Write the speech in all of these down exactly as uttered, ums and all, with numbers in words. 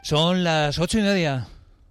Son las ocho y media.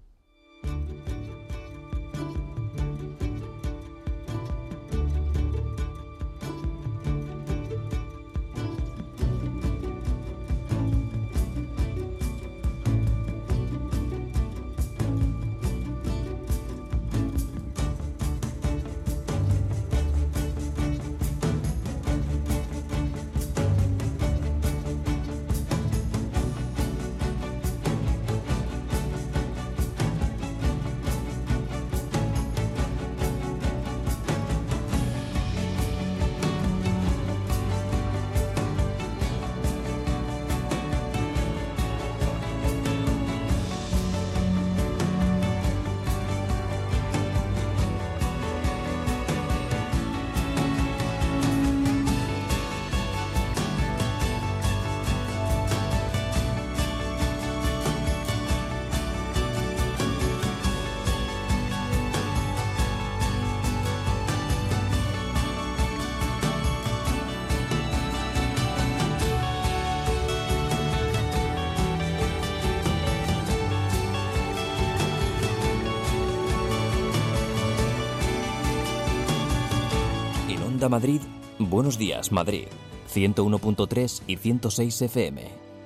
Madrid, Buenos Días, Madrid, ciento uno punto tres y ciento seis F M.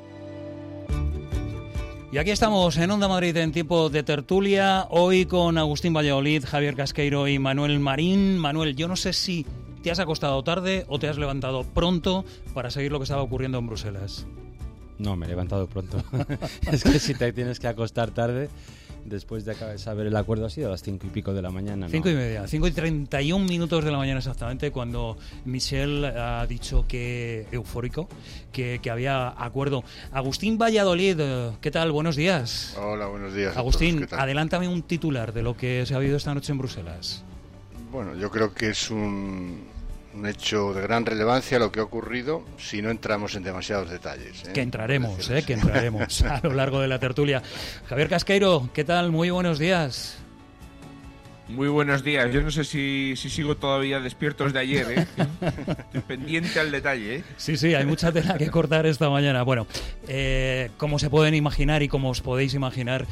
Y aquí estamos en Onda Madrid en tiempo de tertulia, hoy con Agustín Valladolid, Javier Casqueiro y Manuel Marín. Manuel, yo no sé si te has acostado tarde o te has levantado pronto para seguir lo que estaba ocurriendo en Bruselas. No, me he levantado pronto. Es que si te tienes que acostar tarde, después de acabar de saber el acuerdo, ha sido a las cinco y pico de la mañana, ¿no? Cinco y media, cinco y treinta y un minutos de la mañana exactamente, cuando Michel ha dicho que, eufórico, que, que había acuerdo. Agustín Valladolid, ¿qué tal? Buenos días. Hola, buenos días. Agustín, adelántame un titular de lo que se ha habido esta noche en Bruselas. Bueno, yo creo que es un, un hecho de gran relevancia lo que ha ocurrido, si no entramos en demasiados detalles, ¿eh? Que entraremos, ¿eh? Que entraremos a lo largo de la tertulia. Javier Casqueiro, ¿qué tal? Muy buenos días. Muy buenos días. Yo no sé si, si sigo todavía despierto desde ayer, ¿eh? Estoy pendiente al detalle, ¿eh? Sí, sí, hay mucha tela que cortar esta mañana. Bueno, eh, como se pueden imaginar y como os podéis imaginar,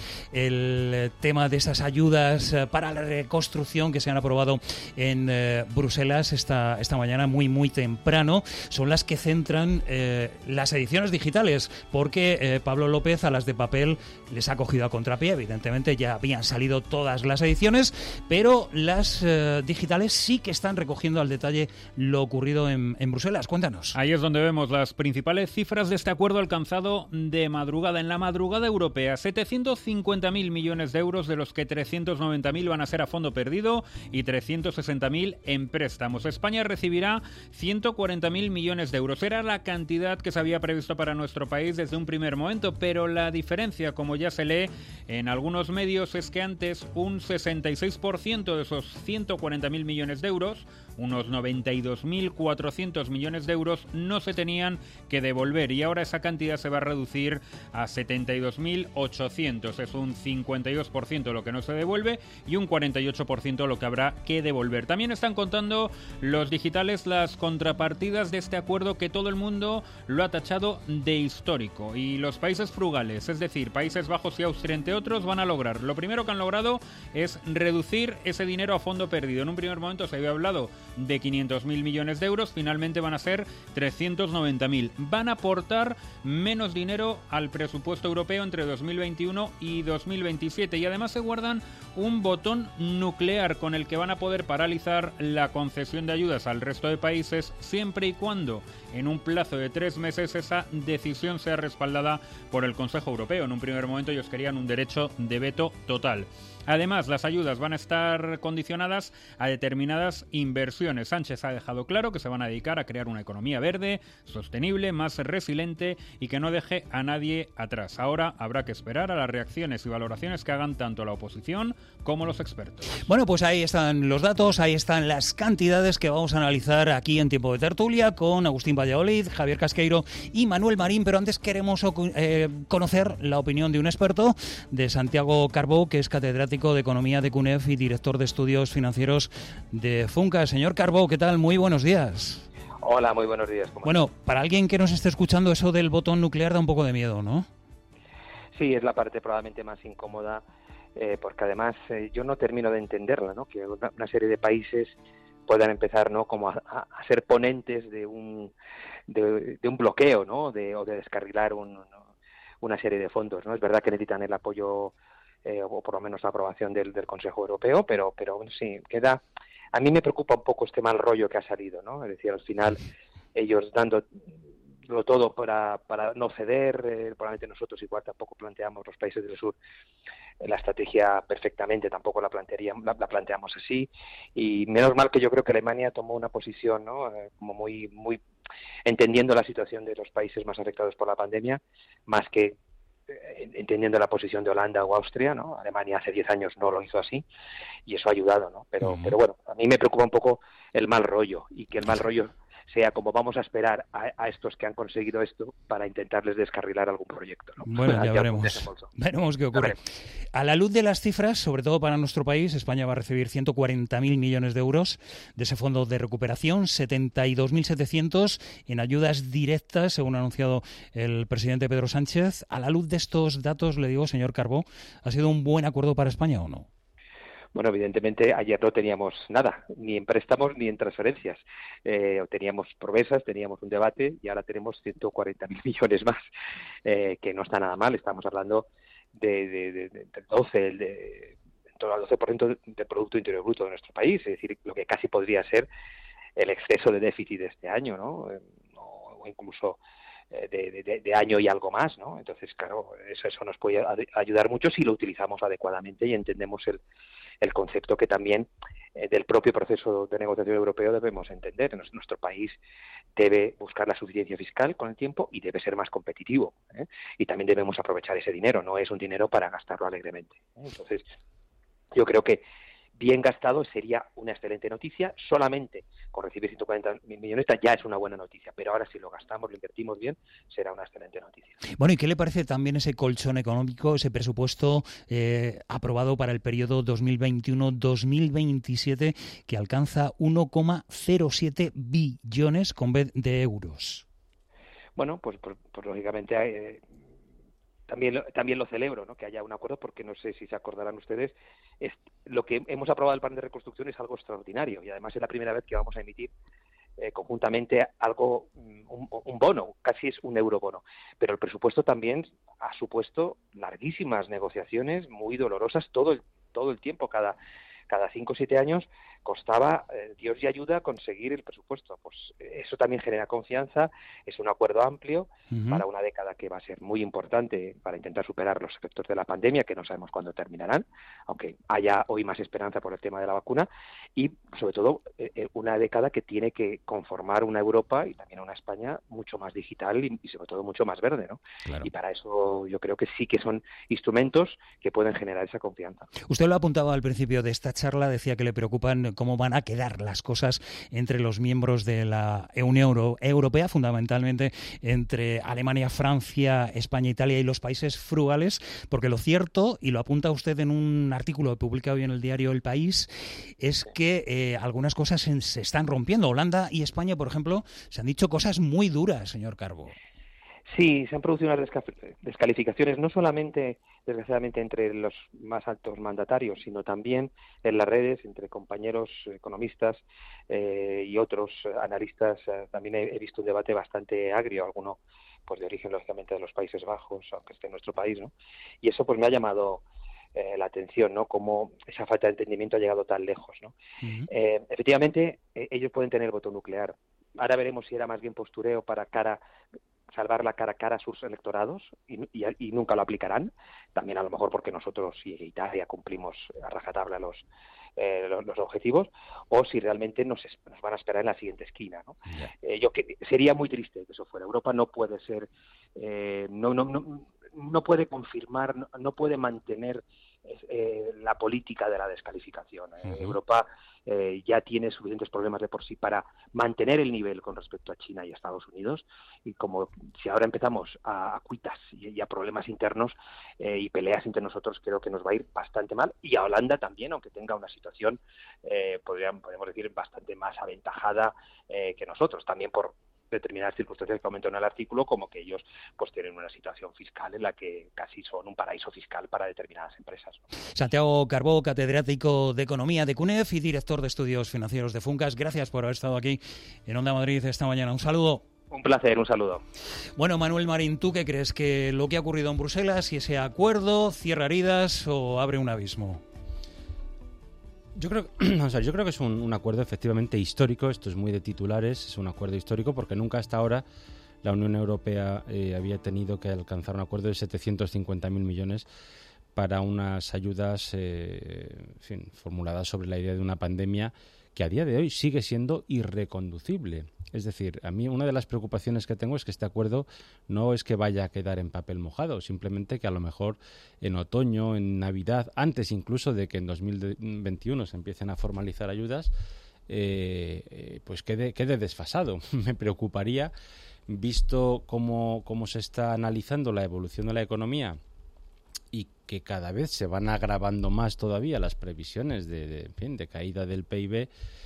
el tema de esas ayudas para la reconstrucción que se han aprobado en eh, Bruselas esta, esta mañana muy, muy temprano, son las que centran eh, las ediciones digitales, porque eh, Pablo López a las de papel les ha cogido a contrapié. Evidentemente ya habían salido todas las ediciones, pero las eh, digitales sí que están recogiendo al detalle lo ocurrido en, en Bruselas. Cuéntanos. Ahí es donde vemos las principales cifras de este acuerdo alcanzado de madrugada, en la madrugada europea. setecientos cincuenta mil millones de euros, de los que trescientos noventa mil van a ser a fondo perdido y trescientos sesenta mil en préstamos. España recibirá ciento cuarenta mil millones de euros. Era la cantidad que se había previsto para nuestro país desde un primer momento, pero la diferencia, como ya se lee en algunos medios, es que antes un sesenta y seis por ciento de esos ciento cuarenta mil millones de euros, unos noventa y dos mil cuatrocientos millones de euros, no se tenían que devolver, y ahora esa cantidad se va a reducir a setenta y dos mil ochocientos. Es un cincuenta y dos por ciento lo que no se devuelve y un cuarenta y ocho por ciento lo que habrá que devolver. También están contando los digitales las contrapartidas de este acuerdo, que todo el mundo lo ha tachado de histórico, y los países frugales, es decir, Países Bajos y Austria entre otros, van a lograr, lo primero que han logrado es reducir ese dinero a fondo perdido. En un primer momento se había hablado de quinientos mil millones de euros, finalmente van a ser trescientos noventa mil. Van a aportar menos dinero al presupuesto europeo entre dos mil veintiuno y dos mil veintisiete, y además se guardan un botón nuclear con el que van a poder paralizar la concesión de ayudas al resto de países, siempre y cuando en un plazo de tres meses esa decisión sea respaldada por el Consejo Europeo. En un primer momento ellos querían un derecho de veto total. Además, las ayudas van a estar condicionadas a determinadas inversiones. Sánchez ha dejado claro que se van a dedicar a crear una economía verde, sostenible, más resiliente y que no deje a nadie atrás. Ahora habrá que esperar a las reacciones y valoraciones que hagan tanto la oposición como los expertos. Bueno, pues ahí están los datos, ahí están las cantidades que vamos a analizar aquí en Tiempo de Tertulia con Agustín Valladolid, Javier Casqueiro y Manuel Marín, pero antes queremos eh, conocer la opinión de un experto, de Santiago Carbó, que es catedrático de Economía de C U N E F y director de Estudios Financieros de Funca. Señor Carbó, ¿qué tal? Muy buenos días. Hola, muy buenos días. ¿Cómo bueno, estás? Para alguien que nos esté escuchando, eso del botón nuclear da un poco de miedo, ¿no? Sí, es la parte probablemente más incómoda, eh, porque además eh, yo no termino de entenderla, ¿no? Que una, una serie de países puedan empezar, ¿no? Como a, a ser ponentes de un de, de un bloqueo, ¿no? De, o de descarrilar un, una serie de fondos, ¿no? Es verdad que necesitan el apoyo eh, o por lo menos la aprobación del, del Consejo Europeo, pero pero sí queda. A mí me preocupa un poco este mal rollo que ha salido, ¿no? Es decir, al final ellos dando lo todo para, para no ceder, eh, probablemente nosotros igual tampoco planteamos, los países del sur, eh, la estrategia perfectamente, tampoco la, plantearíamos, la, la planteamos así, y menos mal que yo creo que Alemania tomó una posición, ¿no? Eh, como muy, muy entendiendo la situación de los países más afectados por la pandemia, más que eh, entendiendo la posición de Holanda o Austria, ¿no? Alemania hace diez años no lo hizo así, y eso ha ayudado, ¿no? Pero, uh-huh. pero bueno, a mí me preocupa un poco el mal rollo, y que el mal rollo sea como vamos a esperar a, a estos que han conseguido esto para intentarles descarrilar algún proyecto, ¿no? Bueno, ya veremos. Veremos qué ocurre. A la luz de las cifras, sobre todo para nuestro país, España va a recibir ciento cuarenta mil millones de euros de ese fondo de recuperación, setenta y dos mil setecientos en ayudas directas, según ha anunciado el presidente Pedro Sánchez. A la luz de estos datos, le digo, señor Carbó, ¿ha sido un buen acuerdo para España o no? Bueno, evidentemente ayer no teníamos nada, ni en préstamos ni en transferencias. Eh, teníamos promesas, teníamos un debate y ahora tenemos ciento cuarenta mil millones más, eh, que no está nada mal. Estamos hablando de, de, de, de doce, de, en torno al doce por ciento del Producto Interior Bruto de nuestro país, es decir, lo que casi podría ser el exceso de déficit de este año, ¿no? O, o incluso De, de, de año y algo más, ¿no? Entonces, claro, eso, eso nos puede ayudar mucho si lo utilizamos adecuadamente y entendemos el, el concepto que también eh, del propio proceso de negociación europeo debemos entender. Nuestro país debe buscar la suficiencia fiscal con el tiempo y debe ser más competitivo, ¿eh? Y también debemos aprovechar ese dinero, no es un dinero para gastarlo alegremente, ¿eh? Entonces, yo creo que bien gastado sería una excelente noticia. Solamente con recibir ciento cuarenta mil millones ya es una buena noticia, pero ahora si lo gastamos, lo invertimos bien, será una excelente noticia. Bueno, ¿y qué le parece también ese colchón económico, ese presupuesto eh, aprobado para el periodo dos mil veintiuno dos mil veintisiete que alcanza uno coma cero siete billones con B de euros? Bueno, pues, pues, pues lógicamente hay... Eh, También lo, también lo celebro, ¿no? Que haya un acuerdo, porque no sé si se acordarán ustedes, es, lo que hemos aprobado el plan de reconstrucción es algo extraordinario y además es la primera vez que vamos a emitir eh, conjuntamente algo, un, un bono, casi es un eurobono. Pero el presupuesto también ha supuesto larguísimas negociaciones, muy dolorosas, todo el, todo el tiempo, cada, cada cinco o siete años costaba, eh, Dios y ayuda, conseguir el presupuesto. Pues eso también genera confianza, es un acuerdo amplio uh-huh. para una década que va a ser muy importante para intentar superar los efectos de la pandemia, que no sabemos cuándo terminarán, aunque haya hoy más esperanza por el tema de la vacuna, y sobre todo eh, una década que tiene que conformar una Europa y también una España mucho más digital y, y sobre todo mucho más verde, ¿no? Claro. Y para eso yo creo que sí que son instrumentos que pueden generar esa confianza. Usted lo apuntaba al principio de esta charla, decía que le preocupan cómo van a quedar las cosas entre los miembros de la Unión Euro- Europea, fundamentalmente entre Alemania, Francia, España, Italia y los países frugales, porque lo cierto, y lo apunta usted en un artículo publicado hoy en el diario El País, es que eh, algunas cosas se, se están rompiendo. Holanda y España, por ejemplo, se han dicho cosas muy duras, señor Carbó. Sí, se han producido unas descalificaciones, no solamente, desgraciadamente, entre los más altos mandatarios, sino también en las redes, entre compañeros economistas eh, y otros analistas. Eh, también he, he visto un debate bastante agrio, alguno pues de origen, lógicamente, de los Países Bajos, aunque esté en nuestro país, ¿no? Y eso pues me ha llamado eh, la atención, ¿no? Cómo esa falta de entendimiento ha llegado tan lejos, ¿no? Uh-huh. Eh, efectivamente, eh, ellos pueden tener voto nuclear. Ahora veremos si era más bien postureo para cara... salvarla cara a cara a sus electorados y, y, y nunca lo aplicarán, también a lo mejor porque nosotros y Italia cumplimos a rajatabla los, eh, los, los objetivos, o si realmente nos, nos van a esperar en la siguiente esquina, ¿no? Yeah. Eh, yo que sería muy triste que eso fuera. Europa no puede ser, eh, no, no, no, no puede confirmar, no, no puede mantener eh, la política de la descalificación. Eh, uh-huh. Europa eh, ya tiene suficientes problemas de por sí para mantener el nivel con respecto a China y a Estados Unidos, y como si ahora empezamos a, a cuitas y, y a problemas internos eh, y peleas entre nosotros, creo que nos va a ir bastante mal, y a Holanda también, aunque tenga una situación eh, podríamos, podemos decir bastante más aventajada eh, que nosotros, también por determinadas circunstancias que aumentan en el artículo, como que ellos pues tienen una situación fiscal en la que casi son un paraíso fiscal para determinadas empresas, ¿no? Santiago Carbó, catedrático de Economía de CUNEF y director de Estudios Financieros de Funcas, gracias por haber estado aquí en Onda Madrid esta mañana. Un saludo. Un placer, un saludo. Bueno, Manuel Marín, ¿tú qué crees? ¿Que lo que ha ocurrido en Bruselas, si ese acuerdo cierra heridas o abre un abismo? Yo creo, o sea, yo creo que es un, un acuerdo efectivamente histórico. Esto es muy de titulares, es un acuerdo histórico porque nunca hasta ahora la Unión Europea eh, había tenido que alcanzar un acuerdo de setecientos cincuenta mil millones para unas ayudas eh, en fin, formuladas sobre la idea de una pandemia que a día de hoy sigue siendo irreconducible. Es decir, a mí una de las preocupaciones que tengo es que este acuerdo no es que vaya a quedar en papel mojado, simplemente que a lo mejor en otoño, en Navidad, antes incluso de que en dos mil veintiuno se empiecen a formalizar ayudas, eh, eh, pues quede, quede desfasado. Me preocuparía, visto cómo, cómo se está analizando la evolución de la economía y que cada vez se van agravando más todavía las previsiones de, de, en fin, de caída del P I B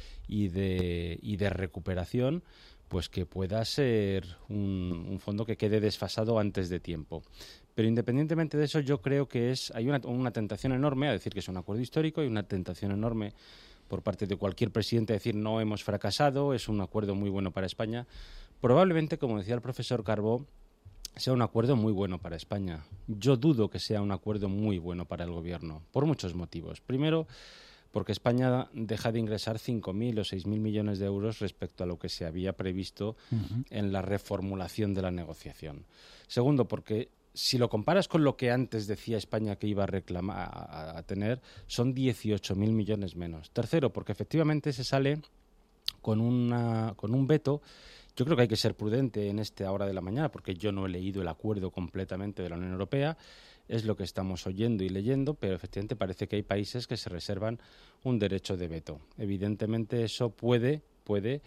y de, y de recuperación, pues que pueda ser un, un fondo que quede desfasado antes de tiempo. Pero independientemente de eso, yo creo que es hay una, una tentación enorme a decir que es un acuerdo histórico y una tentación enorme por parte de cualquier presidente a decir no hemos fracasado, es un acuerdo muy bueno para España. Probablemente, como decía el profesor Carbó, sea un acuerdo muy bueno para España. Yo dudo que sea un acuerdo muy bueno para el Gobierno, por muchos motivos. Primero, porque España deja de ingresar cinco mil o seis mil millones de euros respecto a lo que se había previsto uh-huh. en la reformulación de la negociación. Segundo, porque si lo comparas con lo que antes decía España que iba a reclamar, a, a tener, son dieciocho mil millones menos. Tercero, porque efectivamente se sale con, una, con un veto. Yo creo que hay que ser prudente en esta hora de la mañana porque yo no he leído el acuerdo completamente de la Unión Europea, es lo que estamos oyendo y leyendo, pero efectivamente parece que hay países que se reservan un derecho de veto. Evidentemente eso puede, puede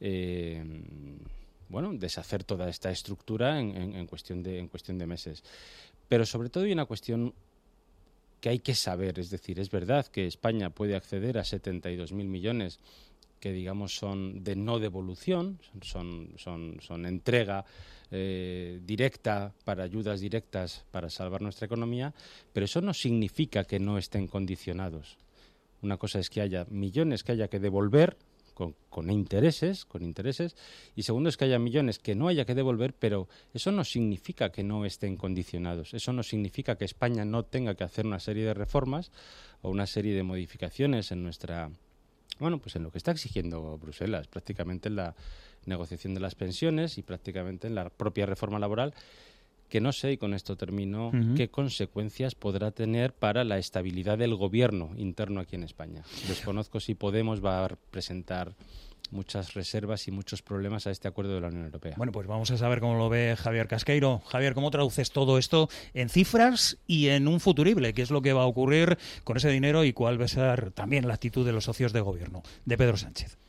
eh, bueno, deshacer toda esta estructura en, en, en, cuestión de, en cuestión de meses. Pero sobre todo hay una cuestión que hay que saber, es decir, es verdad que España puede acceder a setenta y dos mil millones que digamos son de no devolución, son, son, son entrega eh, directa para ayudas directas para salvar nuestra economía, pero eso no significa que no estén condicionados. Una cosa es que haya millones que haya que devolver con, con intereses, con intereses, y segundo es que haya millones que no haya que devolver, pero eso no significa que no estén condicionados. Eso no significa que España no tenga que hacer una serie de reformas o una serie de modificaciones en nuestra Bueno, pues en lo que está exigiendo Bruselas, prácticamente en la negociación de las pensiones y prácticamente en la propia reforma laboral, que no sé, y con esto termino, uh-huh. qué consecuencias podrá tener para la estabilidad del gobierno interno aquí en España. Desconozco si Podemos va a presentar muchas reservas y muchos problemas a este acuerdo de la Unión Europea. Bueno, pues vamos a saber cómo lo ve Javier Casqueiro. Javier, ¿cómo traduces todo esto en cifras y en un futurible? ¿Qué es lo que va a ocurrir con ese dinero y cuál va a ser también la actitud de los socios de gobierno de Pedro Sánchez?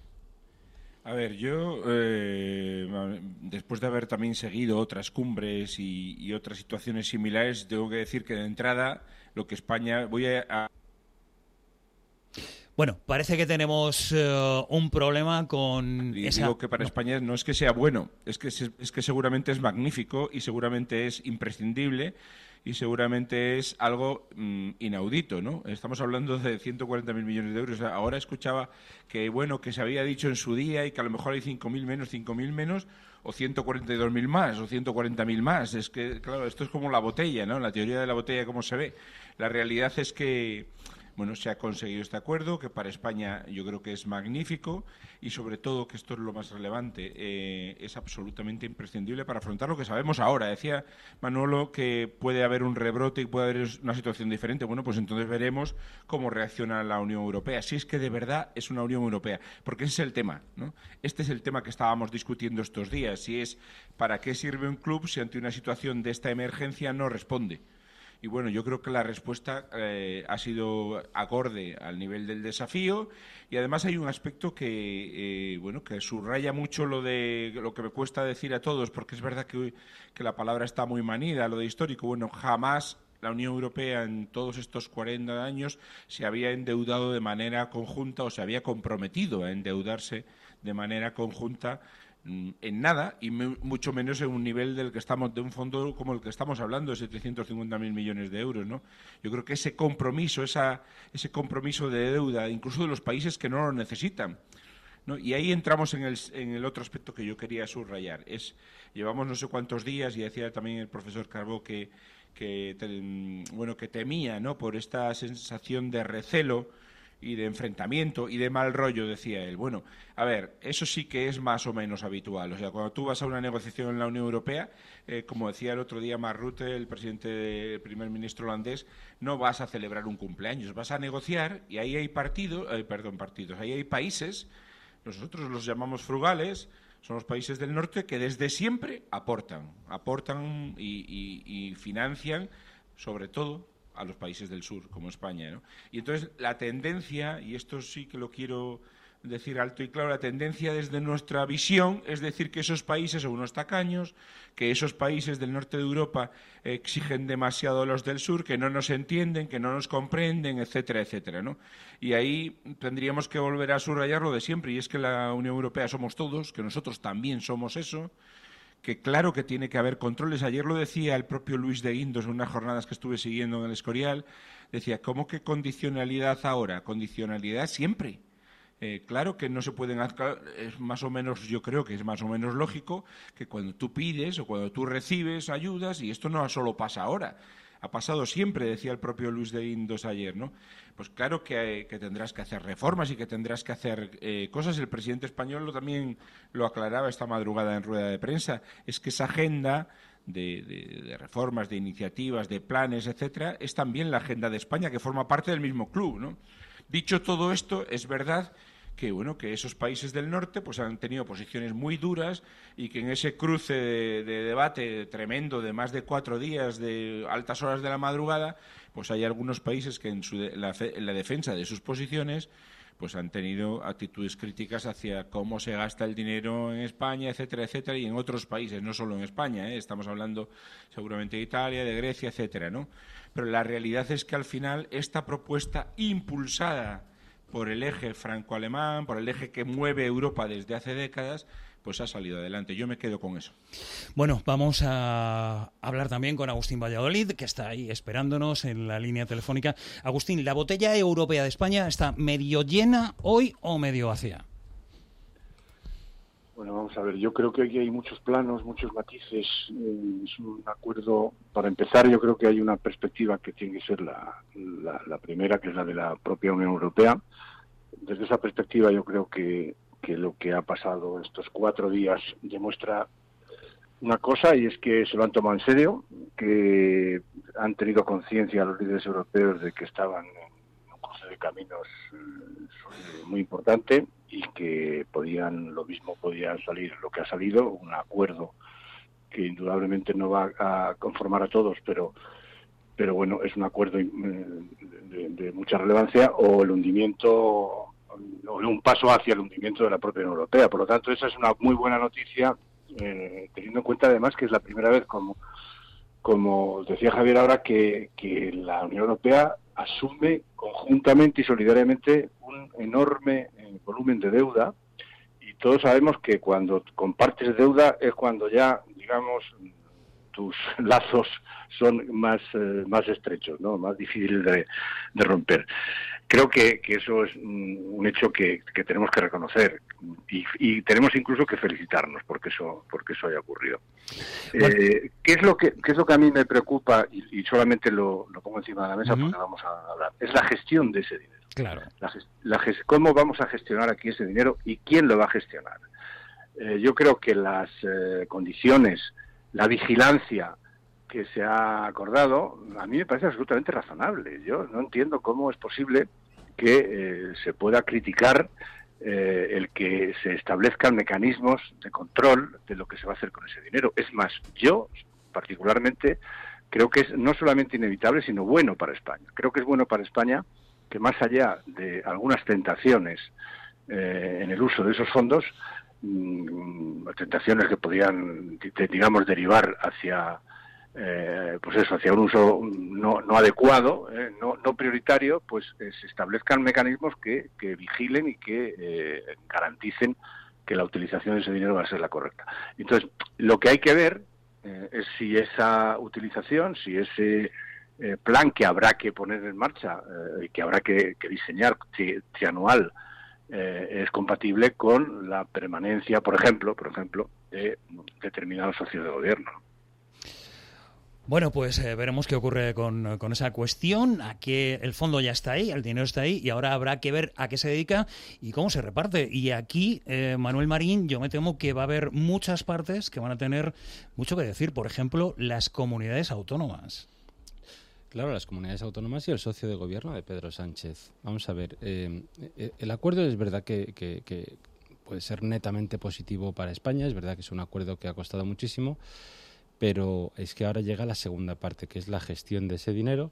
A ver, yo, eh, después de haber también seguido otras cumbres y, y otras situaciones similares, tengo que decir que de entrada lo que España... voy a, a Bueno, parece que tenemos uh, un problema con y esa... digo que para no. España no es que sea bueno, es que, es que seguramente es magnífico y seguramente es imprescindible y seguramente es algo mmm, inaudito, ¿no? Estamos hablando de ciento cuarenta mil millones de euros. Ahora escuchaba que, bueno, que se había dicho en su día y que a lo mejor hay cinco mil menos, cinco mil menos, o ciento cuarenta y dos mil más, o ciento cuarenta mil más. Es que, claro, esto es como la botella, ¿no? La teoría de la botella, ¿cómo se ve? La realidad es que... Bueno, se ha conseguido este acuerdo, que para España yo creo que es magnífico y sobre todo, que esto es lo más relevante, eh, es absolutamente imprescindible para afrontar lo que sabemos ahora. Decía Manolo que puede haber un rebrote y puede haber una situación diferente. Bueno, pues entonces veremos cómo reacciona la Unión Europea, si es que de verdad es una Unión Europea, porque ese es el tema, ¿no? Este es el tema que estábamos discutiendo estos días, si es para qué sirve un club si ante una situación de esta emergencia no responde. Y bueno, yo creo que la respuesta eh, ha sido acorde al nivel del desafío y además hay un aspecto que eh, bueno que subraya mucho lo de lo que me cuesta decir a todos, porque es verdad que, que la palabra está muy manida, lo de histórico. Bueno, jamás la Unión Europea en todos estos cuarenta años se había endeudado de manera conjunta o se había comprometido a endeudarse de manera conjunta en nada, y mucho menos en un nivel del que estamos, de un fondo como el que estamos hablando, de setecientos cincuenta mil millones de euros, ¿no? Yo creo que ese compromiso, esa, ese compromiso de deuda, incluso de los países que no lo necesitan, ¿no? Y ahí entramos en el, en el otro aspecto que yo quería subrayar. Es, llevamos no sé cuántos días, y decía también el profesor Carbó que, que, bueno, que temía, ¿no?, por esta sensación de recelo y de enfrentamiento y de mal rollo, decía él. Bueno, a ver, eso sí que es más o menos habitual. O sea, cuando tú vas a una negociación en la Unión Europea, eh, como decía el otro día Mark Rutte, el presidente, el primer ministro holandés, no vas a celebrar un cumpleaños, vas a negociar, y ahí hay partidos, eh, perdón, partidos, ahí hay países, nosotros los llamamos frugales, son los países del norte que desde siempre aportan, aportan y, y, y financian, sobre todo, a los países del sur, como España, ¿no? Y entonces la tendencia, y esto sí que lo quiero decir alto y claro, la tendencia desde nuestra visión es decir que esos países son unos tacaños, que esos países del norte de Europa exigen demasiado a los del sur, que no nos entienden, que no nos comprenden, etcétera, etcétera, ¿no? Y ahí tendríamos que volver a subrayar lo de siempre, y es que la Unión Europea somos todos, que nosotros también somos eso, que claro que tiene que haber controles. Ayer lo decía el propio Luis de Guindos en unas jornadas que estuve siguiendo en el Escorial, decía, ¿cómo que condicionalidad ahora? Condicionalidad siempre. Eh, claro que no se pueden hacer, es más o menos, yo creo que es más o menos lógico que cuando tú pides o cuando tú recibes ayudas, y esto no solo pasa ahora, ha pasado siempre, decía el propio Luis de Guindos ayer, ¿no? Pues claro que, que tendrás que hacer reformas y que tendrás que hacer eh, cosas. El presidente español lo, también lo aclaraba esta madrugada en rueda de prensa, es que esa agenda de, de, de reformas, de iniciativas, de planes, etcétera, es también la agenda de España, que forma parte del mismo club, ¿no? Dicho todo esto, es verdad que bueno, que esos países del norte pues han tenido posiciones muy duras, y que en ese cruce de, de debate tremendo de más de cuatro días, de altas horas de la madrugada, pues hay algunos países que en, su de, la, en la defensa de sus posiciones pues han tenido actitudes críticas hacia cómo se gasta el dinero en España, etcétera, etcétera, y en otros países, no solo en España, ¿eh? Estamos hablando seguramente de Italia, de Grecia, etcétera, ¿no? Pero la realidad es que al final esta propuesta impulsada por el eje franco-alemán, por el eje que mueve Europa desde hace décadas, pues ha salido adelante. Yo me quedo con eso. Bueno, vamos a hablar también con Agustín Valladolid, que está ahí esperándonos en la línea telefónica. Agustín, ¿la botella europea de España está medio llena hoy o medio vacía? Bueno, vamos a ver, yo creo que aquí hay muchos planos, muchos matices. Eh, es un acuerdo, para empezar, yo creo que hay una perspectiva que tiene que ser la, la, la primera, que es la de la propia Unión Europea. Desde esa perspectiva yo creo que, que lo que ha pasado estos cuatro días demuestra una cosa, y es que se lo han tomado en serio, que han tenido conciencia los líderes europeos de que estaban en un cruce de caminos muy importante, y que podían, lo mismo podía salir lo que ha salido, un acuerdo que indudablemente no va a conformar a todos, pero pero bueno, es un acuerdo de, de mucha relevancia, o el hundimiento, o un paso hacia el hundimiento de la propia Unión Europea. Por lo tanto, esa es una muy buena noticia, eh, teniendo en cuenta además que es la primera vez, como como decía Javier ahora, que, que la Unión Europea asume conjuntamente y solidariamente un enorme eh, volumen de deuda, y todos sabemos que cuando compartes deuda es cuando ya, digamos, tus lazos son más eh, más estrechos, ¿no? Más difíciles de, de romper. Creo que, que eso es un, un hecho que, que tenemos que reconocer, y, y tenemos incluso que felicitarnos porque eso porque eso haya ocurrido. Eh, ¿qué es lo que qué es lo que a mí me preocupa, y, y solamente lo, lo pongo encima de la mesa, uh-huh, porque vamos a hablar? Es la gestión de ese dinero. Claro. La, la, ¿Cómo vamos a gestionar aquí ese dinero y quién lo va a gestionar? Eh, yo creo que las eh, condiciones, la vigilancia que se ha acordado, a mí me parece absolutamente razonable. Yo no entiendo cómo es posible que eh, se pueda criticar eh, el que se establezcan mecanismos de control de lo que se va a hacer con ese dinero. Es más, yo particularmente creo que es no solamente inevitable, sino bueno para España. Creo que es bueno para España que, más allá de algunas tentaciones eh, en el uso de esos fondos, mmm, tentaciones que podían, digamos, derivar hacia Eh, pues eso, hacia un uso no, no adecuado, eh, no, no prioritario, pues eh, se establezcan mecanismos que, que vigilen y que eh, garanticen que la utilización de ese dinero va a ser la correcta. Entonces, lo que hay que ver eh, es si esa utilización, si ese eh, plan que habrá que poner en marcha y eh, que habrá que, que diseñar tri, trianual eh, es compatible con la permanencia, por ejemplo, por ejemplo, de determinados socios de gobierno. Bueno, pues eh, veremos qué ocurre con, con esa cuestión. A que el fondo ya está ahí, el dinero está ahí, y ahora habrá que ver a qué se dedica y cómo se reparte. Y aquí, eh, Manuel Marín, yo me temo que va a haber muchas partes que van a tener mucho que decir. Por ejemplo, las comunidades autónomas. Claro, las comunidades autónomas y el socio de gobierno de Pedro Sánchez. Vamos a ver, eh, el acuerdo es verdad que, que, que puede ser netamente positivo para España, es verdad que es un acuerdo que ha costado muchísimo, pero es que ahora llega la segunda parte, que es la gestión de ese dinero.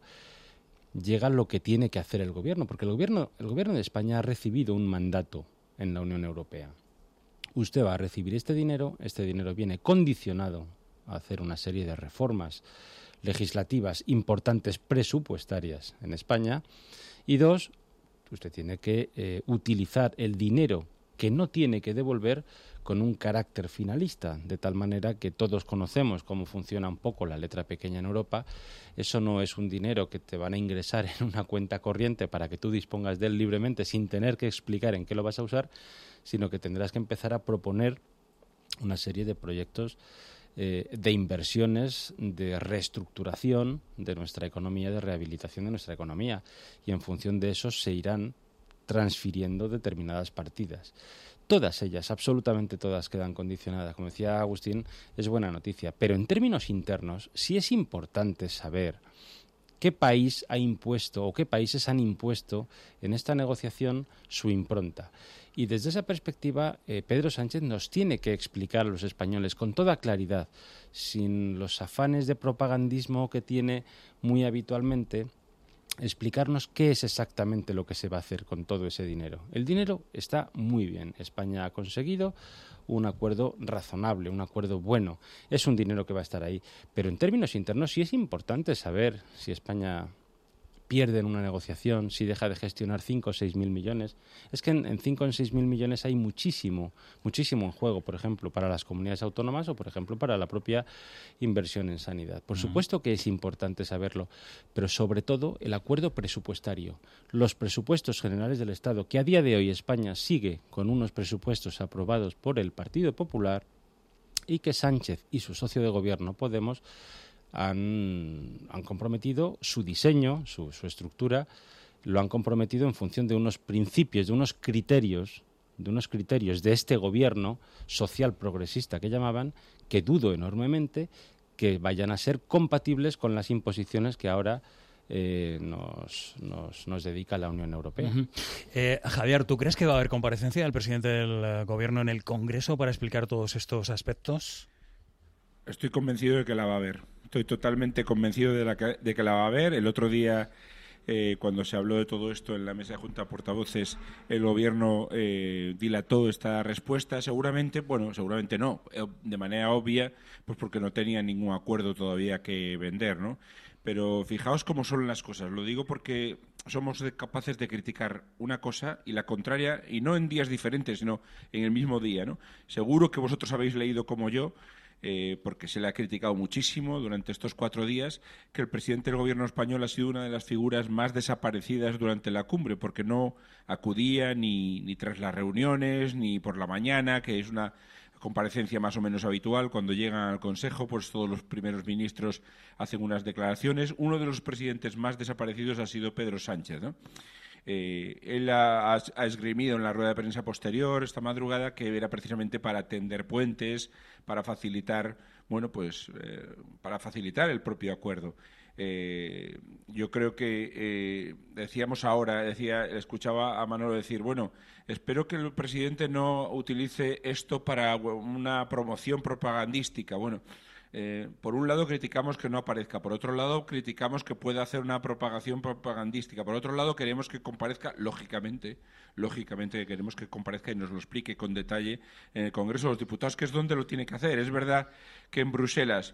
Llega lo que tiene que hacer el gobierno, porque el gobierno, el gobierno de España ha recibido un mandato en la Unión Europea. Usted va a recibir este dinero, este dinero viene condicionado a hacer una serie de reformas legislativas importantes presupuestarias en España, y dos, usted tiene que eh, utilizar el dinero que no tiene que devolver con un carácter finalista, de tal manera que todos conocemos cómo funciona un poco la letra pequeña en Europa. Eso no es un dinero que te van a ingresar en una cuenta corriente para que tú dispongas de él libremente sin tener que explicar en qué lo vas a usar, sino que tendrás que empezar a proponer una serie de proyectos eh, de inversiones, de reestructuración de nuestra economía, de rehabilitación de nuestra economía, y en función de eso se irán transfiriendo determinadas partidas. Todas ellas, absolutamente todas, quedan condicionadas. Como decía Agustín, es buena noticia. Pero en términos internos, sí es importante saber qué país ha impuesto o qué países han impuesto en esta negociación su impronta. Y desde esa perspectiva, eh, Pedro Sánchez nos tiene que explicar a los españoles con toda claridad, sin los afanes de propagandismo que tiene muy habitualmente, explicarnos qué es exactamente lo que se va a hacer con todo ese dinero. El dinero está muy bien. España ha conseguido un acuerdo razonable, un acuerdo bueno. Es un dinero que va a estar ahí. Pero en términos internos sí es importante saber si España pierde en una negociación, si deja de gestionar cinco o seis mil millones. Es que en cinco o seis mil millones hay muchísimo, muchísimo en juego, por ejemplo, para las comunidades autónomas o, por ejemplo, para la propia inversión en sanidad. Por supuesto que es importante saberlo, pero sobre todo el acuerdo presupuestario. Los presupuestos generales del Estado, que a día de hoy España sigue con unos presupuestos aprobados por el Partido Popular y que Sánchez y su socio de gobierno, Podemos, Han, han comprometido su diseño, su, su estructura, lo han comprometido en función de unos principios, de unos criterios, de unos criterios de este gobierno social progresista que llamaban, que dudo enormemente que vayan a ser compatibles con las imposiciones que ahora eh, nos, nos, nos dedica la Unión Europea. Uh-huh. eh, Javier, ¿tú crees que va a haber comparecencia del presidente del uh, gobierno en el Congreso para explicar todos estos aspectos? Estoy convencido de que la va a haber. Estoy totalmente convencido de, la que, de que la va a haber. El otro día, eh, cuando se habló de todo esto en la mesa de Junta de Portavoces, el Gobierno eh, dilató esta respuesta. Seguramente, bueno, seguramente no, de manera obvia, pues porque no tenía ningún acuerdo todavía que vender, ¿no? Pero fijaos cómo son las cosas. Lo digo porque somos capaces de criticar una cosa y la contraria, y no en días diferentes, sino en el mismo día, ¿no? Seguro que vosotros habéis leído como yo, Eh, porque se le ha criticado muchísimo durante estos cuatro días, que el presidente del gobierno español ha sido una de las figuras más desaparecidas durante la cumbre, porque no acudía ni, ni tras las reuniones, ni por la mañana, que es una comparecencia más o menos habitual. Cuando llegan al Consejo, pues todos los primeros ministros hacen unas declaraciones. Uno de los presidentes más desaparecidos ha sido Pedro Sánchez, ¿no? Eh, él ha, ha esgrimido en la rueda de prensa posterior esta madrugada que era precisamente para tender puentes, para facilitar, bueno, pues eh, para facilitar el propio acuerdo. Eh, yo creo que eh, decíamos ahora, decía, escuchaba a Manolo decir, bueno, espero que el presidente no utilice esto para una promoción propagandística. Bueno, Eh, por un lado criticamos que no aparezca, por otro lado criticamos que pueda hacer una propagación propagandística, por otro lado queremos que comparezca, lógicamente, lógicamente queremos que comparezca y nos lo explique con detalle en el Congreso de los Diputados, que es donde lo tiene que hacer. Es verdad que en Bruselas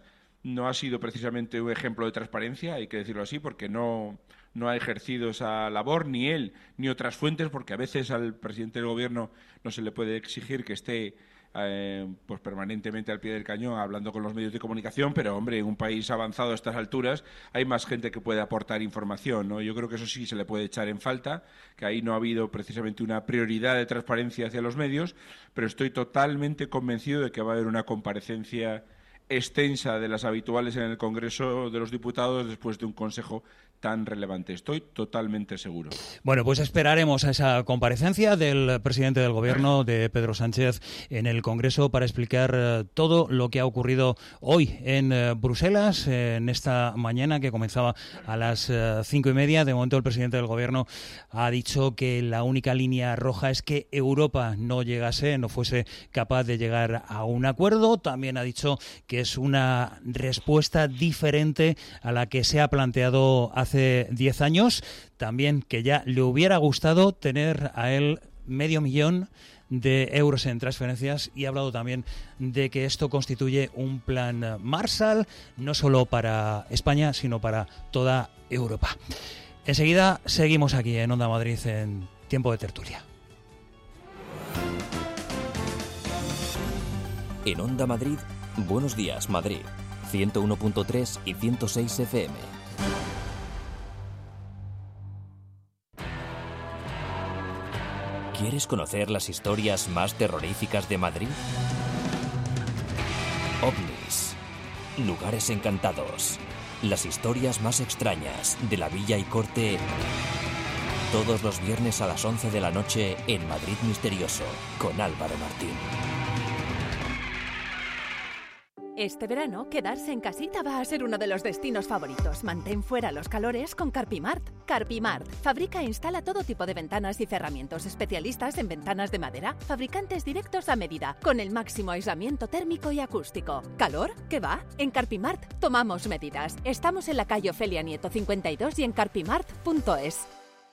no ha sido precisamente un ejemplo de transparencia, hay que decirlo así, porque no, no ha ejercido esa labor, ni él, ni otras fuentes, porque a veces al presidente del Gobierno no se le puede exigir que esté eh, pues permanentemente al pie del cañón hablando con los medios de comunicación, pero, hombre, en un país avanzado a estas alturas hay más gente que puede aportar información, ¿no? Yo creo que eso sí se le puede echar en falta, que ahí no ha habido precisamente una prioridad de transparencia hacia los medios, pero estoy totalmente convencido de que va a haber una comparecencia extensa de las habituales en el Congreso de los Diputados después de un Consejo tan relevante. Estoy totalmente seguro. Bueno, pues esperaremos a esa comparecencia del presidente del Gobierno, de Pedro Sánchez, en el Congreso para explicar eh, todo lo que ha ocurrido hoy en eh, Bruselas, eh, en esta mañana que comenzaba a las eh, cinco y media. De momento el presidente del Gobierno ha dicho que la única línea roja es que Europa no llegase, no fuese capaz de llegar a un acuerdo. También ha dicho que es una respuesta diferente a la que se ha planteado hace hace diez años, también que ya le hubiera gustado tener a él medio millón de euros en transferencias, y ha hablado también de que esto constituye un plan Marshall, no solo para España, sino para toda Europa. Enseguida seguimos aquí en Onda Madrid en Tiempo de Tertulia. En Onda Madrid, Buenos Días Madrid, ciento uno punto tres y ciento seis F M. ¿Quieres conocer las historias más terroríficas de Madrid? OVNIs, lugares encantados, las historias más extrañas de la Villa y Corte, todos los viernes a las once de la noche en Madrid Misterioso, con Álvaro Martín. Este verano, quedarse en casita va a ser uno de los destinos favoritos. Mantén fuera los calores con Carpimart. Carpimart fabrica e instala todo tipo de ventanas y cerramientos, especialistas en ventanas de madera, fabricantes directos a medida, con el máximo aislamiento térmico y acústico. ¿Calor? ¿Qué va? En Carpimart tomamos medidas. Estamos en la calle Ofelia Nieto cincuenta y dos y en carpimart punto es.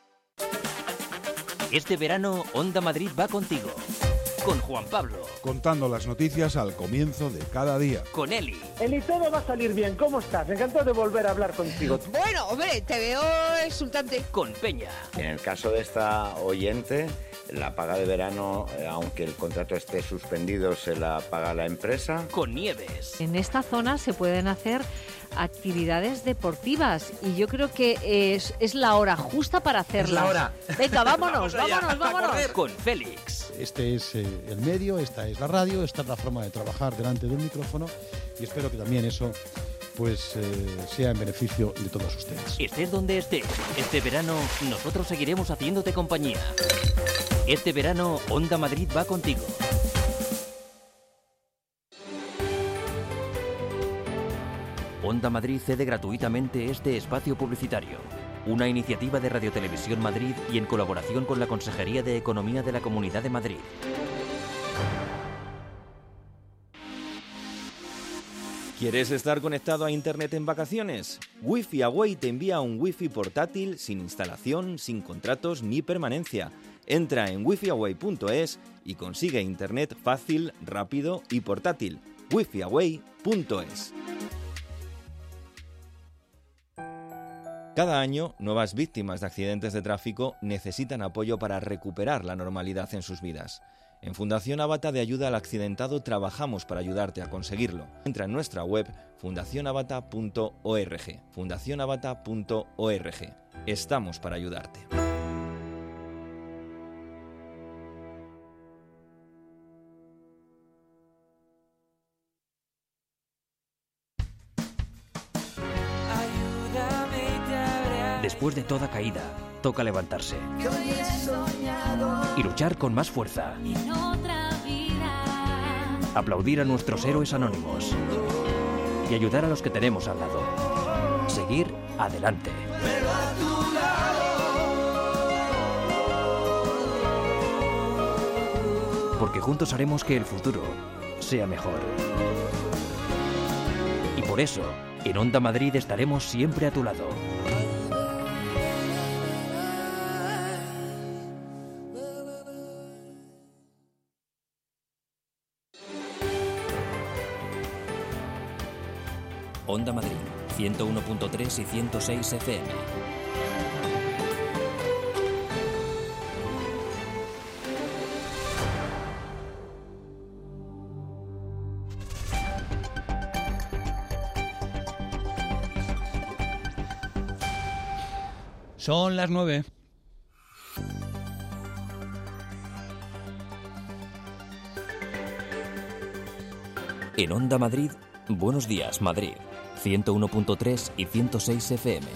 Este verano, Onda Madrid va contigo. Con Juan Pablo. Contando las noticias al comienzo de cada día. Con Eli. Eli, todo va a salir bien. ¿Cómo estás? Encantado de volver a hablar contigo. Bueno, hombre, te veo exultante. Con Peña. En el caso de esta oyente, la paga de verano, aunque el contrato esté suspendido, se la paga la empresa. Con Nieves. En esta zona se pueden hacer actividades deportivas y yo creo que es, es la hora justa para hacerlas. Es la hora. Venga, vámonos, Vamos vámonos, vámonos. Con Félix. Este es eh, el medio, esta es la radio, esta es la forma de trabajar delante de un micrófono, y espero que también eso pues eh, sea en beneficio de todos ustedes. Estés donde estés, este verano nosotros seguiremos haciéndote compañía. Este verano Onda Madrid va contigo. Onda Madrid cede gratuitamente este espacio publicitario, una iniciativa de Radio Televisión Madrid y en colaboración con la Consejería de Economía de la Comunidad de Madrid. ¿Quieres estar conectado a Internet en vacaciones? Wi-Fi Away te envía un Wi-Fi portátil sin instalación, sin contratos ni permanencia. Entra en wifi away punto es y consigue Internet fácil, rápido y portátil. wifi away punto es. Cada año, nuevas víctimas de accidentes de tráfico necesitan apoyo para recuperar la normalidad en sus vidas. En Fundación Avata de Ayuda al Accidentado trabajamos para ayudarte a conseguirlo. Entra en nuestra web fundación avata punto org. fundación avata punto org. Estamos para ayudarte. Después de toda caída, toca levantarse y luchar con más fuerza. Aplaudir a nuestros héroes anónimos y ayudar a los que tenemos al lado. Seguir adelante. Porque juntos haremos que el futuro sea mejor. Y por eso, en Onda Madrid estaremos siempre a tu lado. Onda Madrid, ciento uno punto tres y ciento seis F M. Son las nueve. En Onda Madrid, Buenos Días Madrid, ciento uno punto tres y ciento seis F M.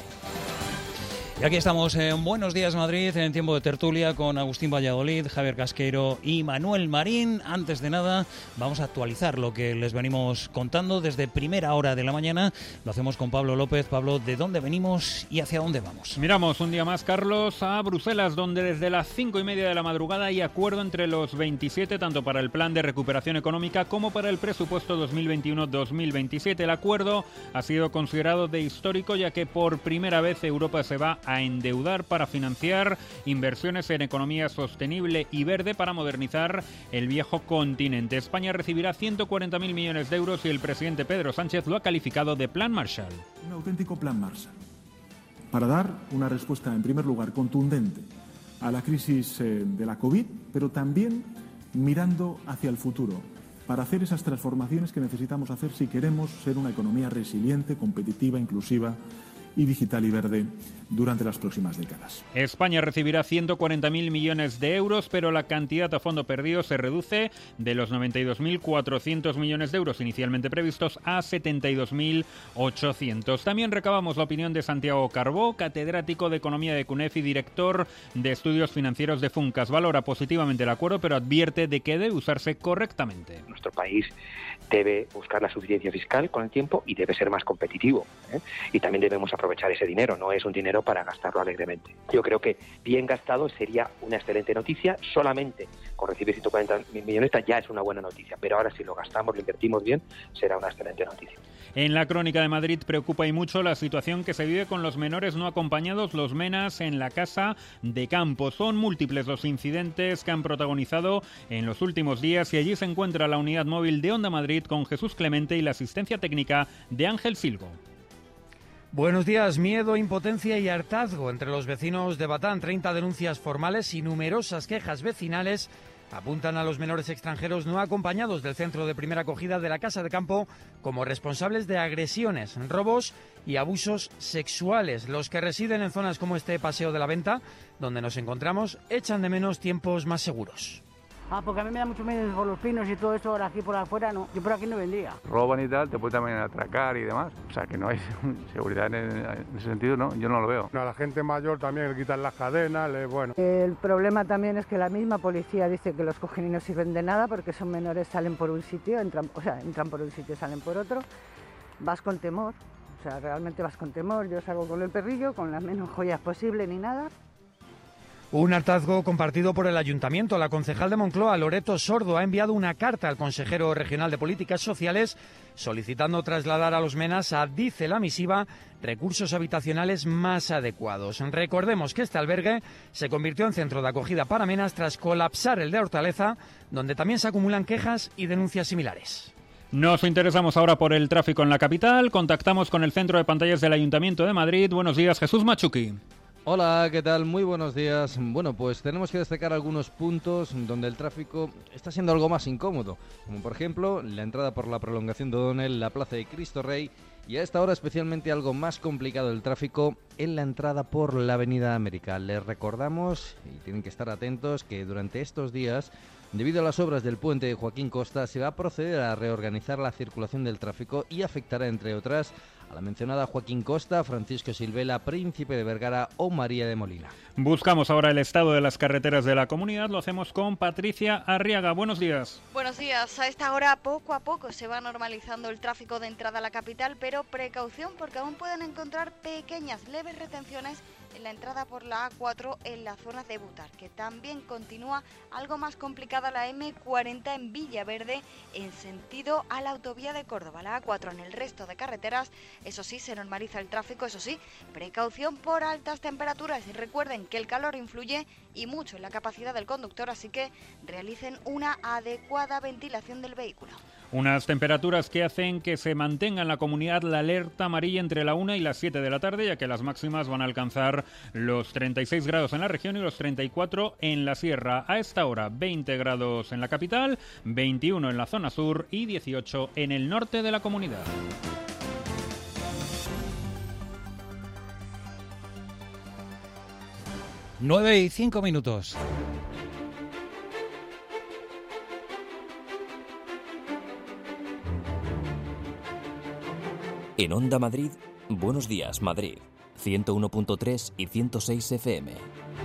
Y aquí estamos en Buenos Días Madrid, en tiempo de tertulia con Agustín Valladolid, Javier Casqueiro y Manuel Marín. Antes de nada, vamos a actualizar lo que les venimos contando desde primera hora de la mañana. Lo hacemos con Pablo López. Pablo, ¿de dónde venimos y hacia dónde vamos? Miramos un día más, Carlos, a Bruselas, donde desde las cinco y media de la madrugada hay acuerdo entre los veintisiete, tanto para el plan de recuperación económica como para el presupuesto dos mil veintiuno dos mil veintisiete. El acuerdo ha sido considerado de histórico, ya que por primera vez Europa se va a endeudar para financiar inversiones en economía sostenible y verde para modernizar el viejo continente. España recibirá ciento cuarenta mil millones de euros y el presidente Pedro Sánchez lo ha calificado de Plan Marshall. Un auténtico Plan Marshall para dar una respuesta, en primer lugar, contundente a la crisis eh, de la COVID, pero también mirando hacia el futuro, para hacer esas transformaciones que necesitamos hacer si queremos ser una economía resiliente, competitiva, inclusiva y digital y verde durante las próximas décadas. España recibirá ciento cuarenta mil millones de euros, pero la cantidad a fondo perdido se reduce de los noventa y dos mil cuatrocientos millones de euros inicialmente previstos a setenta y dos mil ochocientos. También recabamos la opinión de Santiago Carbó, catedrático de Economía de CUNEF y director de Estudios Financieros de Funcas. Valora positivamente el acuerdo, pero advierte de que debe usarse correctamente. Nuestro país debe buscar la suficiencia fiscal con el tiempo y debe ser más competitivo, ¿eh? Y también debemos aprovechar ese dinero, no es un dinero para gastarlo alegremente. Yo creo que bien gastado sería una excelente noticia. Solamente con recibir ciento cuarenta mil millones ya es una buena noticia, pero ahora si lo gastamos, lo invertimos bien, será una excelente noticia. En la Crónica de Madrid preocupa y mucho la situación que se vive con los menores no acompañados, los MENAs, en la casa de campo. Son múltiples los incidentes que han protagonizado en los últimos días y allí se encuentra la unidad móvil de Onda Madrid con Jesús Clemente y la asistencia técnica de Ángel Silgo. Buenos días. Miedo, impotencia y hartazgo entre los vecinos de Batán. treinta denuncias formales y numerosas quejas vecinales apuntan a los menores extranjeros no acompañados del centro de primera acogida de la Casa de Campo como responsables de agresiones, robos y abusos sexuales. Los que residen en zonas como este Paseo de la Venta, donde nos encontramos, echan de menos tiempos más seguros. Ah, porque a mí me da mucho miedo por los pinos y todo eso, ahora aquí por afuera no, yo por aquí no vendría. Roban y tal, te pueden también atracar y demás, o sea que no hay seguridad en, en ese sentido, no, yo no lo veo. A la gente mayor también le quitan las cadenas, le, bueno. El problema también es que la misma policía dice que los cogen y no sirven de nada porque son menores, salen por un sitio, entran, o sea, entran por un sitio, salen por otro, vas con temor, o sea, realmente vas con temor. Yo salgo con el perrillo, con las menos joyas posible ni nada. Un hartazgo compartido por el Ayuntamiento. La concejal de Moncloa, Loreto Sordo, ha enviado una carta al consejero regional de Políticas Sociales solicitando trasladar a los MENAs a, dice la misiva, recursos habitacionales más adecuados. Recordemos que este albergue se convirtió en centro de acogida para MENAs tras colapsar el de Hortaleza, donde también se acumulan quejas y denuncias similares. Nos interesamos ahora por el tráfico en la capital. Contactamos con el centro de pantallas del Ayuntamiento de Madrid. Buenos días, Jesús Machuqui. Hola, ¿qué tal? Muy buenos días. Bueno, pues tenemos que destacar algunos puntos donde el tráfico está siendo algo más incómodo, como por ejemplo la entrada por la prolongación de O'Donnell, la plaza de Cristo Rey, y a esta hora especialmente algo más complicado el tráfico en la entrada por la avenida América. Les recordamos, y tienen que estar atentos, que durante estos días, debido a las obras del puente de Joaquín Costa, se va a proceder a reorganizar la circulación del tráfico y afectará, entre otras, a la mencionada Joaquín Costa, Francisco Silvela, Príncipe de Vergara o María de Molina. Buscamos ahora el estado de las carreteras de la comunidad. Lo hacemos con Patricia Arriaga. Buenos días. Buenos días. A esta hora poco a poco se va normalizando el tráfico de entrada a la capital, pero precaución porque aún pueden encontrar pequeñas, leves retenciones en la entrada por la A cuatro en la zona de Butar, que también continúa algo más complicada la eme cuarenta en Villaverde en sentido a la autovía de Córdoba. La A cuatro en el resto de carreteras, eso sí, se normaliza el tráfico, eso sí, precaución por altas temperaturas y recuerden que el calor influye y mucho en la capacidad del conductor, así que realicen una adecuada ventilación del vehículo. Unas temperaturas que hacen que se mantenga en la comunidad la alerta amarilla entre la una y las siete de la tarde, ya que las máximas van a alcanzar los treinta y seis grados en la región y los treinta y cuatro en la sierra. A esta hora, veinte grados en la capital, veintiuno en la zona sur y dieciocho en el norte de la comunidad. Nueve y cinco minutos. En Onda Madrid, Buenos Días Madrid, ciento uno punto tres y ciento seis F M.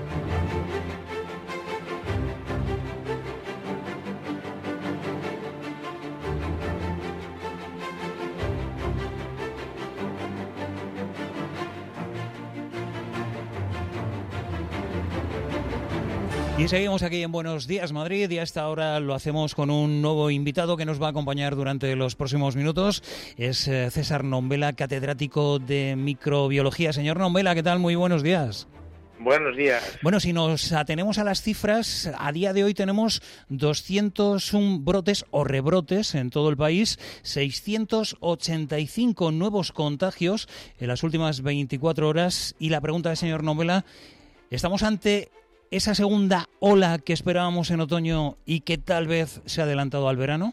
Y seguimos aquí en Buenos Días Madrid y a esta hora lo hacemos con un nuevo invitado que nos va a acompañar durante los próximos minutos. Es eh, César Nombela, catedrático de microbiología. Señor Nombela, ¿qué tal? Muy buenos días. Buenos días. Bueno, si nos atenemos a las cifras, a día de hoy tenemos doscientos uno brotes o rebrotes en todo el país, seiscientos ochenta y cinco nuevos contagios en las últimas veinticuatro horas. Y la pregunta del señor Nombela, ¿estamos ante esa segunda ola que esperábamos en otoño y que tal vez se ha adelantado al verano?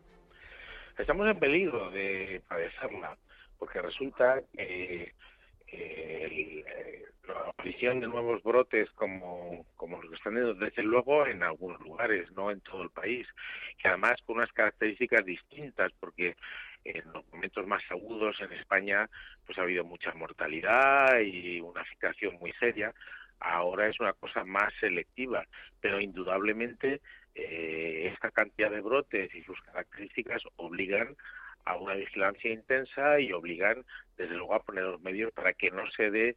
Estamos en peligro de padecerla, porque resulta que eh, el, eh, la aparición de nuevos brotes como, como los que están teniendo, desde luego, en algunos lugares, no en todo el país, y además con unas características distintas, porque en los momentos más agudos en España pues ha habido mucha mortalidad y una afectación muy seria. Ahora es una cosa más selectiva, pero indudablemente eh, esta cantidad de brotes y sus características obligan a una vigilancia intensa y obligan, desde luego, a poner los medios para que no se dé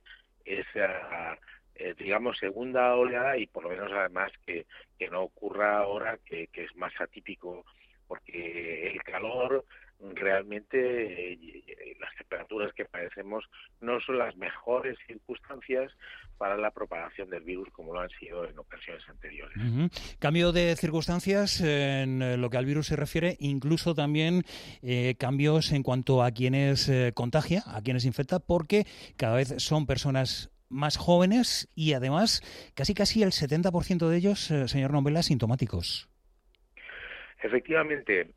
esa, eh, digamos, segunda oleada y por lo menos además que, que no ocurra ahora, que, que es más atípico, porque el calor realmente, eh, las temperaturas que padecemos no son las mejores circunstancias para la propagación del virus como lo han sido en ocasiones anteriores. Uh-huh. Cambio de circunstancias en lo que al virus se refiere, incluso también eh, cambios en cuanto a quienes eh, contagia, a quienes infecta, porque cada vez son personas más jóvenes y además casi casi el setenta por ciento de ellos, eh, señor Nombela, asintomáticos. Efectivamente,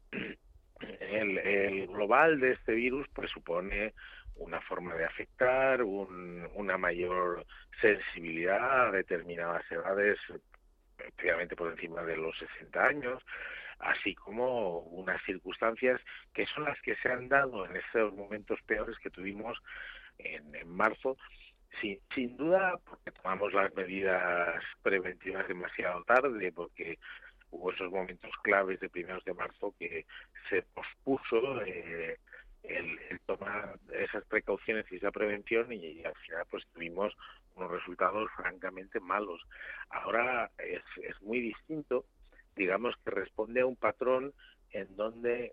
el, el global de este virus presupone una forma de afectar, un, una mayor sensibilidad a determinadas edades, efectivamente por encima de los sesenta años, así como unas circunstancias que son las que se han dado en esos momentos peores que tuvimos en, en marzo, sin, sin duda porque tomamos las medidas preventivas demasiado tarde, porque hubo esos momentos claves de primeros de marzo que se pospuso eh, el, el tomar esas precauciones y esa prevención y, y al final pues tuvimos unos resultados francamente malos. Ahora es, es muy distinto, digamos que responde a un patrón en donde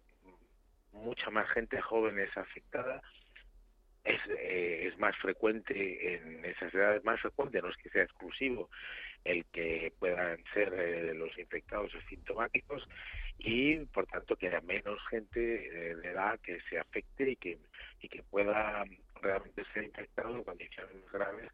mucha más gente joven es afectada, es, eh, es más frecuente en esas edades, más frecuente, no es que sea exclusivo el que puedan ser eh, los infectados asintomáticos y por tanto que haya menos gente eh, de edad que se afecte y que y que pueda realmente ser infectado en condiciones graves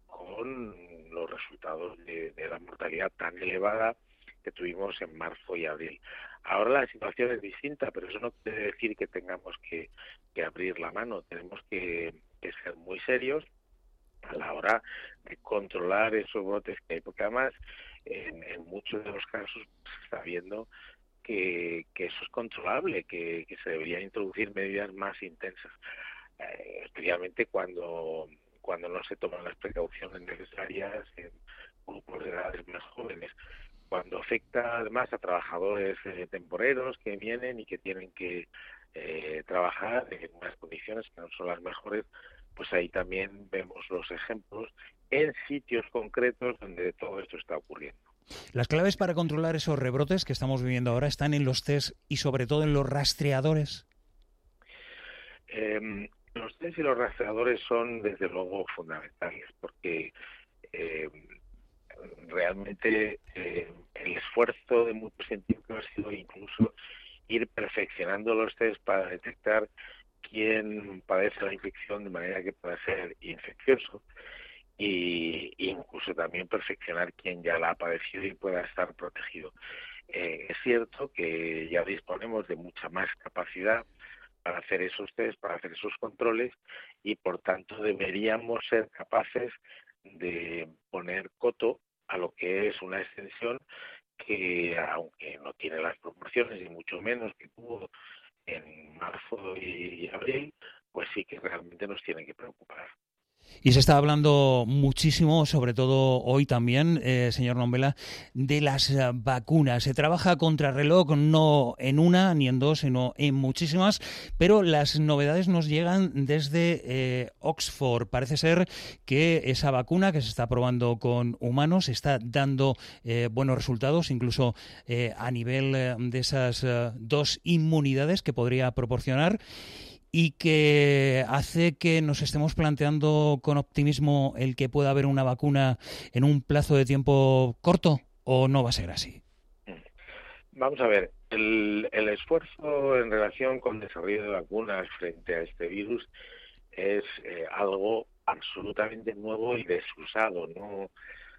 con los resultados de, de la mortalidad tan elevada que tuvimos en marzo y abril. Ahora la situación es distinta, pero eso no quiere decir que tengamos que, que abrir la mano. Tenemos que, que ser muy serios a la hora de controlar esos brotes que hay, porque además en, en muchos de los casos se está viendo que, que eso es controlable, que, que se deberían introducir medidas más intensas, eh, especialmente cuando, cuando no se toman las precauciones necesarias en grupos de edades más jóvenes. Cuando afecta además a trabajadores eh, temporeros que vienen y que tienen que eh, trabajar en unas condiciones que no son las mejores, pues ahí también vemos los ejemplos en sitios concretos donde todo esto está ocurriendo. Las claves para controlar esos rebrotes que estamos viviendo ahora están en los test y sobre todo en los rastreadores. Eh, los test y los rastreadores son desde luego fundamentales porque eh, realmente eh, el esfuerzo de muchos científicos ha sido incluso ir perfeccionando los test para detectar quién padece la infección de manera que pueda ser infeccioso, y incluso también perfeccionar quién ya la ha padecido y pueda estar protegido. Eh, es cierto que ya disponemos de mucha más capacidad para hacer esos test, para hacer esos controles, y por tanto deberíamos ser capaces de poner coto a lo que es una extensión que, aunque no tiene las proporciones y mucho menos que tuvo en marzo y abril, pues sí que realmente nos tiene que preocupar. Y se está hablando muchísimo, sobre todo hoy también, eh, señor Nombela, de las uh, vacunas. Se trabaja contra reloj, no en una ni en dos, sino en muchísimas, pero las novedades nos llegan desde eh, Oxford. Parece ser que esa vacuna que se está probando con humanos está dando eh, buenos resultados, incluso eh, a nivel eh, de esas uh, dos inmunidades que podría proporcionar, y que hace que nos estemos planteando con optimismo el que pueda haber una vacuna en un plazo de tiempo corto, ¿o no va a ser así? Vamos a ver, el, el esfuerzo en relación con el desarrollo de vacunas frente a este virus es eh, algo absolutamente nuevo y desusado. No,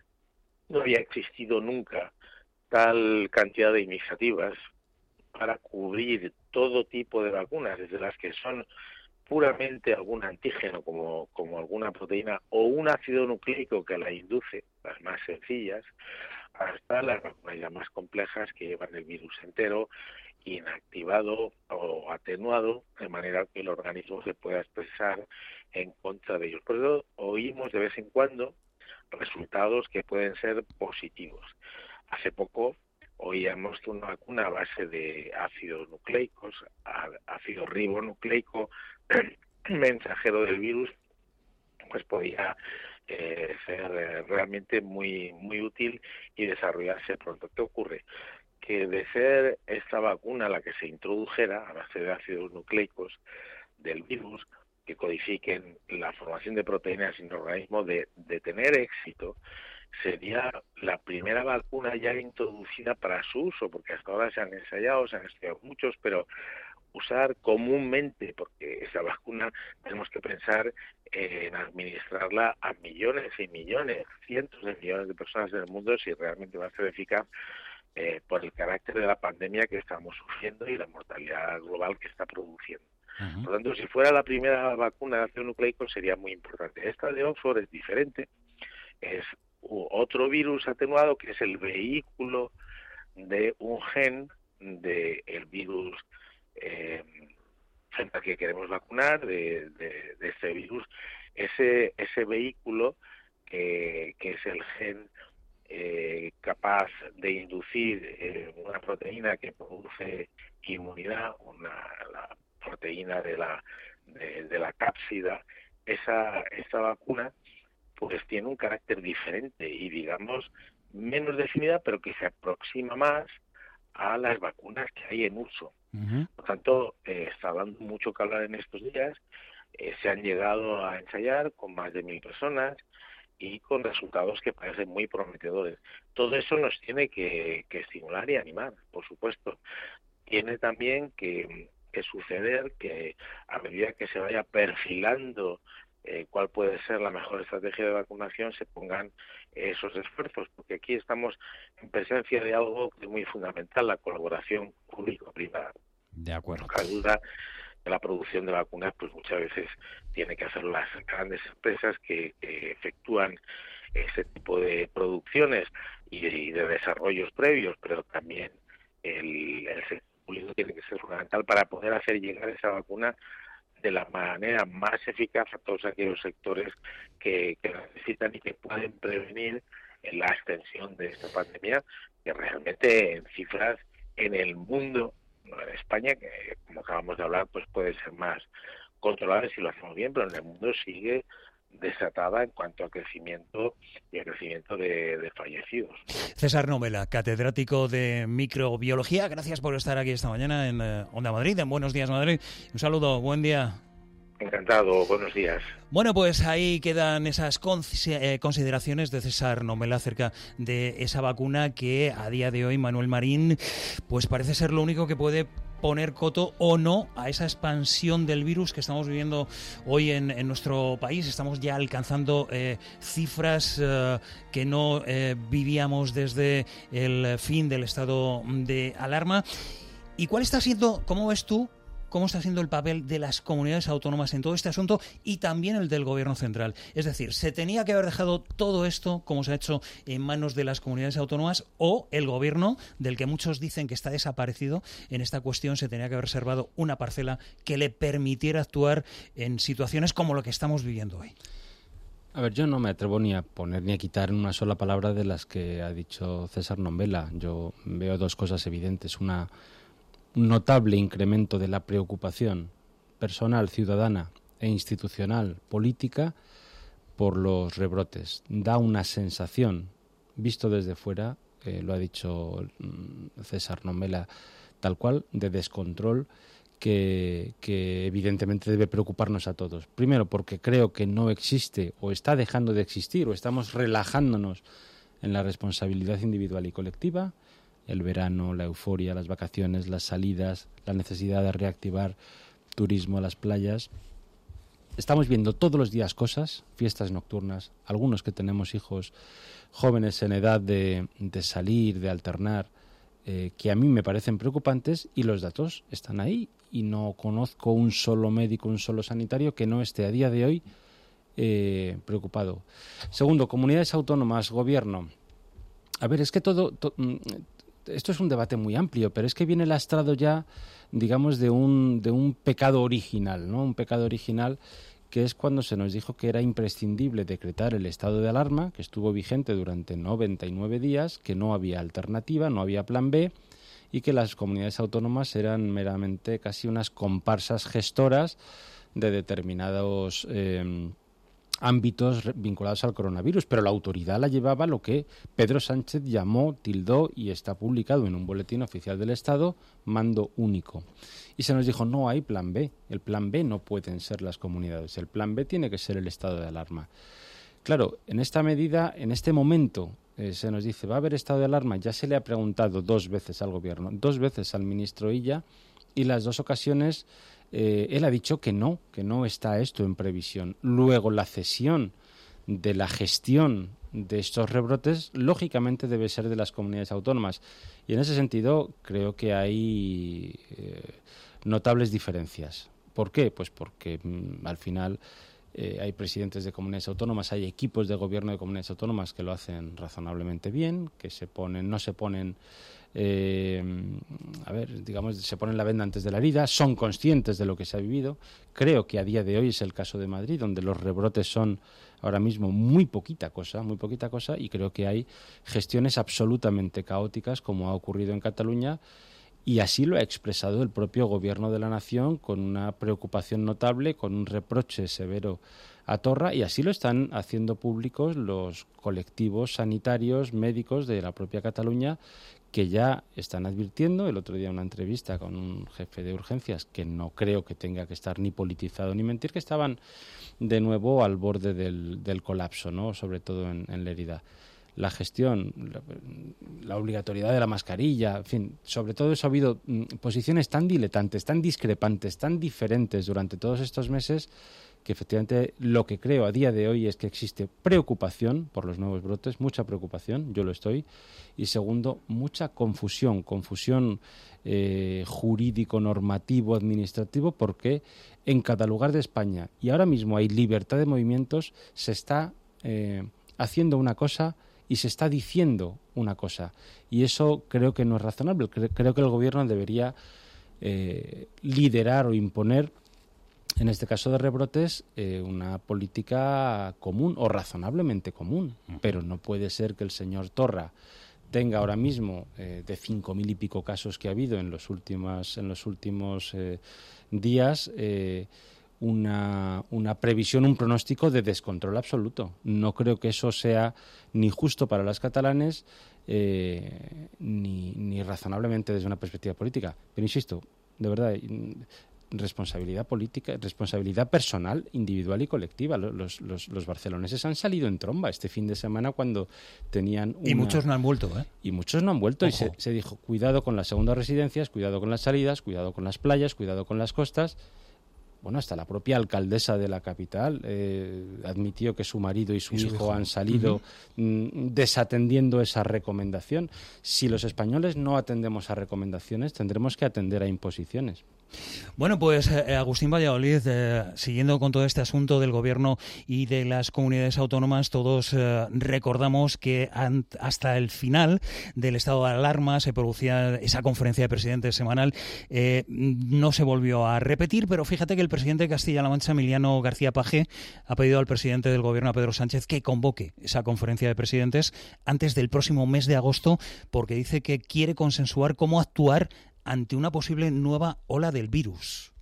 no había existido nunca tal cantidad de iniciativas para cubrir todo tipo de vacunas, desde las que son puramente algún antígeno, como, como alguna proteína o un ácido nucleico que la induce, las más sencillas, hasta las vacunas ya más complejas que llevan el virus entero, inactivado o atenuado, de manera que el organismo se pueda expresar en contra de ellos. Por eso oímos de vez en cuando resultados que pueden ser positivos. Hace poco oíamos que una vacuna a base de ácidos nucleicos, ácido ribonucleico, mensajero del virus, pues podía eh, ser eh, realmente muy muy útil y desarrollarse pronto. ¿Qué ocurre? Que de ser esta vacuna la que se introdujera a base de ácidos nucleicos del virus, que codifiquen la formación de proteínas en el organismo, de, de tener éxito, sería la primera vacuna ya introducida para su uso, porque hasta ahora se han ensayado, se han estudiado muchos, pero usar comúnmente, porque esa vacuna tenemos que pensar en administrarla a millones y millones, cientos de millones de personas en el mundo, si realmente va a ser eficaz, eh, por el carácter de la pandemia que estamos sufriendo y la mortalidad global que está produciendo. Uh-huh. Por lo tanto, si fuera la primera vacuna de ácido nucleico sería muy importante. Esta de Oxford es diferente, es otro virus atenuado que es el vehículo de un gen del virus eh, frente al que queremos vacunar, de, de, de este virus. Ese, ese vehículo que, que es el gen eh, capaz de inducir eh, una proteína que produce inmunidad, una, la proteína de la, de, de la cápsida, esa, esa vacuna pues tiene un carácter diferente y, digamos, menos definida, pero que se aproxima más a las vacunas que hay en uso. Uh-huh. Por tanto, eh, está dando mucho que hablar en estos días. Eh, se han llegado a ensayar con más de mil personas y con resultados que parecen muy prometedores. Todo eso nos tiene que, que estimular y animar, por supuesto. Tiene también que, que suceder que a medida que se vaya perfilando Eh, cuál puede ser la mejor estrategia de vacunación, se pongan esos esfuerzos, porque aquí estamos en presencia de algo que es muy fundamental, la colaboración público-privada. De acuerdo. No cabe duda que la producción de vacunas pues muchas veces tiene que hacer las grandes empresas que, que efectúan ese tipo de producciones y, y de desarrollos previos, pero también el, el sector público tiene que ser fundamental para poder hacer llegar esa vacuna de la manera más eficaz a todos aquellos sectores que, que necesitan y que pueden prevenir la extensión de esta pandemia, que realmente en cifras en el mundo, no en España, que como acabamos de hablar, pues puede ser más controlable si lo hacemos bien, pero en el mundo sigue desatada en cuanto a crecimiento y a crecimiento de, de fallecidos. César Nombela, catedrático de microbiología, gracias por estar aquí esta mañana en eh, Onda Madrid, en Buenos Días Madrid. Un saludo, buen día. Encantado, buenos días. Bueno, pues ahí quedan esas consideraciones de César Nombela acerca de esa vacuna que a día de hoy Manuel Marín pues parece ser lo único que puede poner coto o no a esa expansión del virus que estamos viviendo hoy en, en nuestro país. Estamos ya alcanzando eh, cifras eh, que no eh, vivíamos desde el fin del estado de alarma. ¿Y cuál está siendo, cómo ves tú, cómo está siendo el papel de las comunidades autónomas en todo este asunto y también el del Gobierno central? Es decir, ¿se tenía que haber dejado todo esto, como se ha hecho, en manos de las comunidades autónomas, o el Gobierno, del que muchos dicen que está desaparecido en esta cuestión, se tenía que haber reservado una parcela que le permitiera actuar en situaciones como lo que estamos viviendo hoy? A ver, yo no me atrevo ni a poner ni a quitar una sola palabra de las que ha dicho César Nombela. Yo veo dos cosas evidentes. Una, un notable incremento de la preocupación personal, ciudadana e institucional, política, por los rebrotes. Da una sensación, visto desde fuera, eh, lo ha dicho César Nombela, tal cual, de descontrol que, que evidentemente debe preocuparnos a todos. Primero, porque creo que no existe o está dejando de existir o estamos relajándonos en la responsabilidad individual y colectiva. El verano, la euforia, las vacaciones, las salidas, la necesidad de reactivar turismo a las playas. Estamos viendo todos los días cosas, fiestas nocturnas, algunos que tenemos hijos jóvenes en edad de, de salir, de alternar, eh, que a mí me parecen preocupantes, y los datos están ahí y no conozco un solo médico, un solo sanitario que no esté a día de hoy eh, preocupado. Segundo, comunidades autónomas, gobierno. A ver, es que todo... To, esto es un debate muy amplio, pero es que viene lastrado ya, digamos, de un, de un pecado original, ¿no? Un pecado original que es cuando se nos dijo que era imprescindible decretar el estado de alarma, que estuvo vigente durante noventa y nueve días, que no había alternativa, no había plan B, y que las comunidades autónomas eran meramente casi unas comparsas gestoras de determinados eh, ámbitos vinculados al coronavirus, pero la autoridad la llevaba lo que Pedro Sánchez llamó, tildó, y está publicado en un boletín oficial del Estado, mando único. Y se nos dijo, no hay plan B, el plan B no pueden ser las comunidades, el plan B tiene que ser el estado de alarma. Claro, en esta medida, en este momento, eh, se nos dice, va a haber estado de alarma, ya se le ha preguntado dos veces al Gobierno, dos veces al ministro Illa, y las dos ocasiones Eh, él ha dicho que no, que no está esto en previsión. Luego, la cesión de la gestión de estos rebrotes, lógicamente, debe ser de las comunidades autónomas. Y en ese sentido, creo que hay eh, notables diferencias. ¿Por qué? Pues porque mm, al final eh, hay presidentes de comunidades autónomas, hay equipos de gobierno de comunidades autónomas que lo hacen razonablemente bien, que se ponen, no se ponen... Eh, a ver, digamos, se ponen la venda antes de la herida, son conscientes de lo que se ha vivido. Creo que a día de hoy es el caso de Madrid, donde los rebrotes son ahora mismo muy poquita cosa, muy poquita cosa, y creo que hay gestiones absolutamente caóticas, como ha ocurrido en Cataluña, y así lo ha expresado el propio Gobierno de la Nación, con una preocupación notable, con un reproche severo a Torra, y así lo están haciendo públicos los colectivos sanitarios, médicos de la propia Cataluña, que ya están advirtiendo. El otro día una entrevista con un jefe de urgencias, que no creo que tenga que estar ni politizado ni mentir, que estaban de nuevo al borde del, del colapso, ¿no? Sobre todo en, en Lérida. La gestión, la, la obligatoriedad de la mascarilla, en fin, sobre todo eso ha habido mm, posiciones tan diletantes, tan discrepantes, tan diferentes durante todos estos meses, que efectivamente lo que creo a día de hoy es que existe preocupación por los nuevos brotes, mucha preocupación, yo lo estoy, y segundo, mucha confusión, confusión eh, jurídico, normativo, administrativo, porque en cada lugar de España, y ahora mismo hay libertad de movimientos, se está eh, haciendo una cosa y se está diciendo una cosa, y eso creo que no es razonable. Creo que el Gobierno debería eh, liderar o imponer, en este caso de rebrotes, eh, una política común o razonablemente común, pero no puede ser que el señor Torra tenga ahora mismo, eh, de cinco mil y pico casos que ha habido en los últimos, en los últimos eh, días, eh, una, una previsión, un pronóstico de descontrol absoluto. No creo que eso sea ni justo para los catalanes, eh, ni, ni razonablemente desde una perspectiva política. Pero insisto, de verdad, responsabilidad política, responsabilidad personal, individual y colectiva. Los, los, los barceloneses han salido en tromba este fin de semana cuando tenían una... Y muchos no han vuelto, ¿eh? Y muchos no han vuelto. Ojo. Y se, se dijo, cuidado con las segundas residencias, cuidado con las salidas, cuidado con las playas, cuidado con las costas. Bueno, hasta la propia alcaldesa de la capital eh, admitió que su marido y su, y su hijo, hijo han salido uh-huh. mm, desatendiendo esa recomendación. Si los españoles no atendemos a recomendaciones, tendremos que atender a imposiciones. Bueno, pues eh, Agustín Valladolid, eh, siguiendo con todo este asunto del gobierno y de las comunidades autónomas, todos eh, recordamos que an- hasta el final del estado de alarma se producía esa conferencia de presidentes semanal, eh, no se volvió a repetir, pero fíjate que el presidente de Castilla-La Mancha, Emiliano García Paje, ha pedido al presidente del gobierno, a Pedro Sánchez, que convoque esa conferencia de presidentes antes del próximo mes de agosto, porque dice que quiere consensuar cómo actuar ante una posible nueva ola del virus.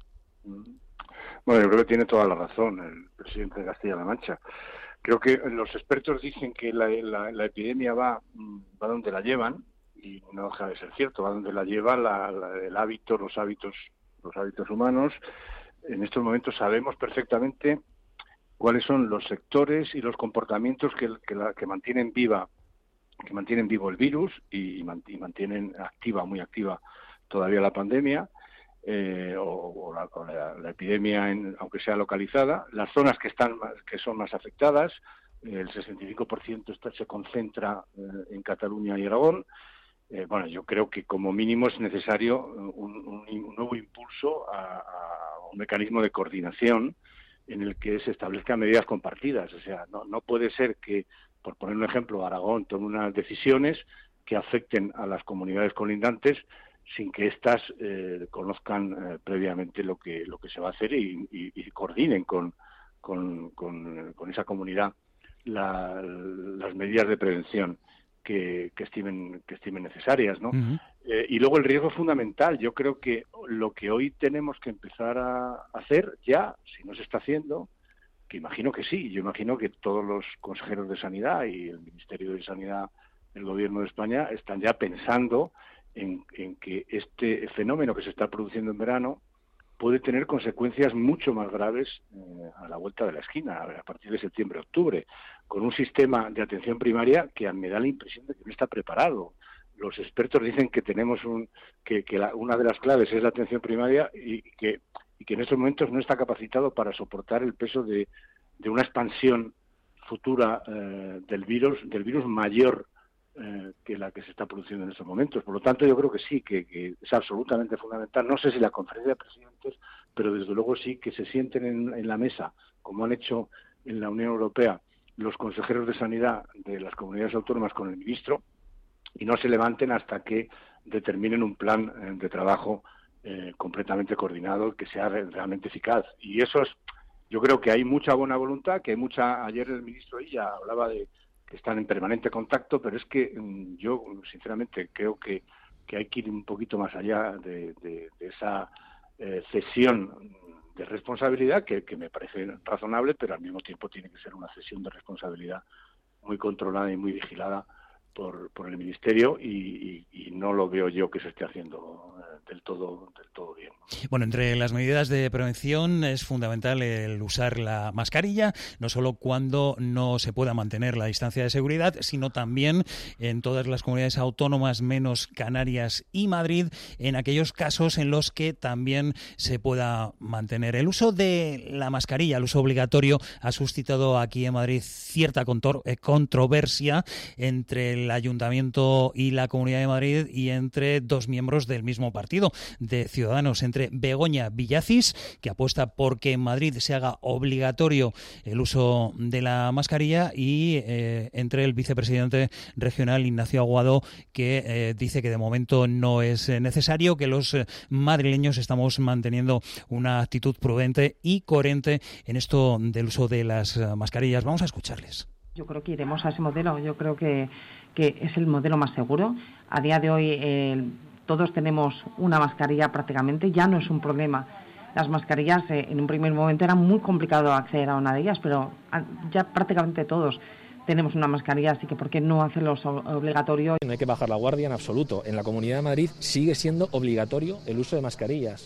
Bueno, yo creo que tiene toda la razón el presidente de Castilla-La Mancha. Creo que los expertos dicen que la, la, la epidemia va, va donde la llevan, y no deja de ser cierto, va donde la lleva la, la, el hábito, los hábitos, los hábitos humanos. En estos momentos sabemos perfectamente cuáles son los sectores y los comportamientos que, que, la, que mantienen viva, que mantienen vivo el virus y, y mantienen activa, muy activa todavía la pandemia eh, o, o, la, o la, la epidemia, en, aunque sea localizada. Las zonas que están más, que son más afectadas, eh, el sesenta y cinco por ciento está, se concentra eh, en Cataluña y Aragón. Eh, bueno, yo creo que como mínimo es necesario un, un, un nuevo impulso a, a un mecanismo de coordinación en el que se establezcan medidas compartidas. O sea, no, no puede ser que, por poner un ejemplo, Aragón tome unas decisiones que afecten a las comunidades colindantes sin que éstas eh, conozcan eh, previamente lo que lo que se va a hacer y, y, y coordinen con, con, con, con esa comunidad la, las medidas de prevención que, que estimen que estimen necesarias, ¿no? Uh-huh. Eh, y luego el riesgo fundamental. Yo creo que lo que hoy tenemos que empezar a hacer ya, si no se está haciendo, que imagino que sí, yo imagino que todos los consejeros de Sanidad y el Ministerio de Sanidad del Gobierno de España están ya pensando En, en que este fenómeno que se está produciendo en verano puede tener consecuencias mucho más graves eh, a la vuelta de la esquina, a partir de septiembre-octubre, con un sistema de atención primaria que me da la impresión de que no está preparado. Los expertos dicen que tenemos un que, que la, una de las claves es la atención primaria y que, y que en estos momentos no está capacitado para soportar el peso de, de una expansión futura eh, del virus, del virus mayor Eh, que la que se está produciendo en estos momentos. Por lo tanto, yo creo que sí, que, que es absolutamente fundamental. No sé si la conferencia de presidentes, pero desde luego sí que se sienten en, en la mesa, como han hecho en la Unión Europea los consejeros de sanidad de las comunidades autónomas con el ministro, y no se levanten hasta que determinen un plan eh, de trabajo eh, completamente coordinado que sea re- realmente eficaz. Y eso es, yo creo que hay mucha buena voluntad, que hay mucha. Ayer el ministro ya hablaba de que están en permanente contacto, pero es que yo, sinceramente, creo que, que hay que ir un poquito más allá de, de, de esa eh, cesión de responsabilidad, que, que me parece razonable, pero al mismo tiempo tiene que ser una cesión de responsabilidad muy controlada y muy vigilada por, por el Ministerio, y, y, y no lo veo yo que se esté haciendo eh, del todo del todo bien. Bueno, entre las medidas de prevención es fundamental el usar la mascarilla, no solo cuando no se pueda mantener la distancia de seguridad, sino también en todas las comunidades autónomas menos Canarias y Madrid, en aquellos casos en los que también se pueda mantener. El uso de la mascarilla, el uso obligatorio, ha suscitado aquí en Madrid cierta contor- eh, controversia entre el Ayuntamiento y la Comunidad de Madrid y entre dos miembros del mismo partido, de Ciudadanos, entre Begoña Villacís, que apuesta por que en Madrid se haga obligatorio el uso de la mascarilla, y eh, entre el vicepresidente regional Ignacio Aguado, que eh, dice que de momento no es necesario, que los madrileños estamos manteniendo una actitud prudente y coherente en esto del uso de las mascarillas. Vamos a escucharles. Yo creo que iremos a ese modelo, yo creo que, que es el modelo más seguro. A día de hoy eh, todos tenemos una mascarilla prácticamente, ya no es un problema. Las mascarillas eh, en un primer momento era muy complicado acceder a una de ellas, pero ya prácticamente todos tenemos una mascarilla, así que ¿por qué no hacerlo obligatorio? No hay que bajar la guardia en absoluto. En la Comunidad de Madrid sigue siendo obligatorio el uso de mascarillas.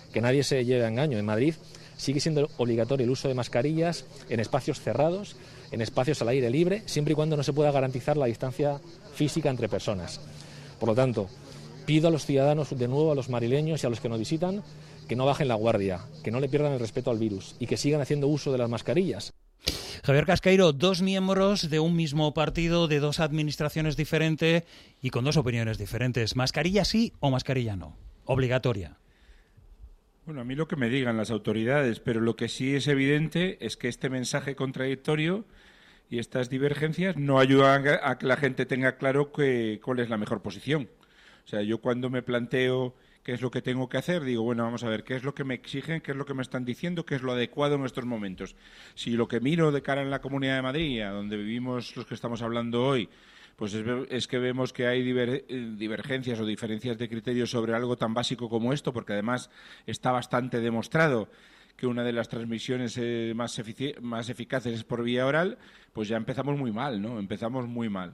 que nadie se lleve a engaño. En Madrid sigue siendo obligatorio el uso de mascarillas en espacios cerrados, en espacios al aire libre, siempre y cuando no se pueda garantizar la distancia física entre personas. Por lo tanto, pido a los ciudadanos, de nuevo a los madrileños y a los que nos visitan, que no bajen la guardia, que no le pierdan el respeto al virus y que sigan haciendo uso de las mascarillas. Javier Casqueiro, dos miembros de un mismo partido, de dos administraciones diferentes y con dos opiniones diferentes. ¿Mascarilla sí o mascarilla no? Obligatoria. Bueno, a mí lo que me digan las autoridades, pero lo que sí es evidente es que este mensaje contradictorio y estas divergencias no ayudan a que la gente tenga claro que, cuál es la mejor posición. O sea, yo cuando me planteo qué es lo que tengo que hacer, digo, bueno, vamos a ver, qué es lo que me exigen, qué es lo que me están diciendo, qué es lo adecuado en estos momentos. Si lo que miro de cara en la Comunidad de Madrid, a donde vivimos los que estamos hablando hoy, pues es, es que vemos que hay diver, divergencias o diferencias de criterios sobre algo tan básico como esto, porque además está bastante demostrado que una de las transmisiones eh, más, más eficaces es por vía oral, pues ya empezamos muy mal, ¿no? Empezamos muy mal.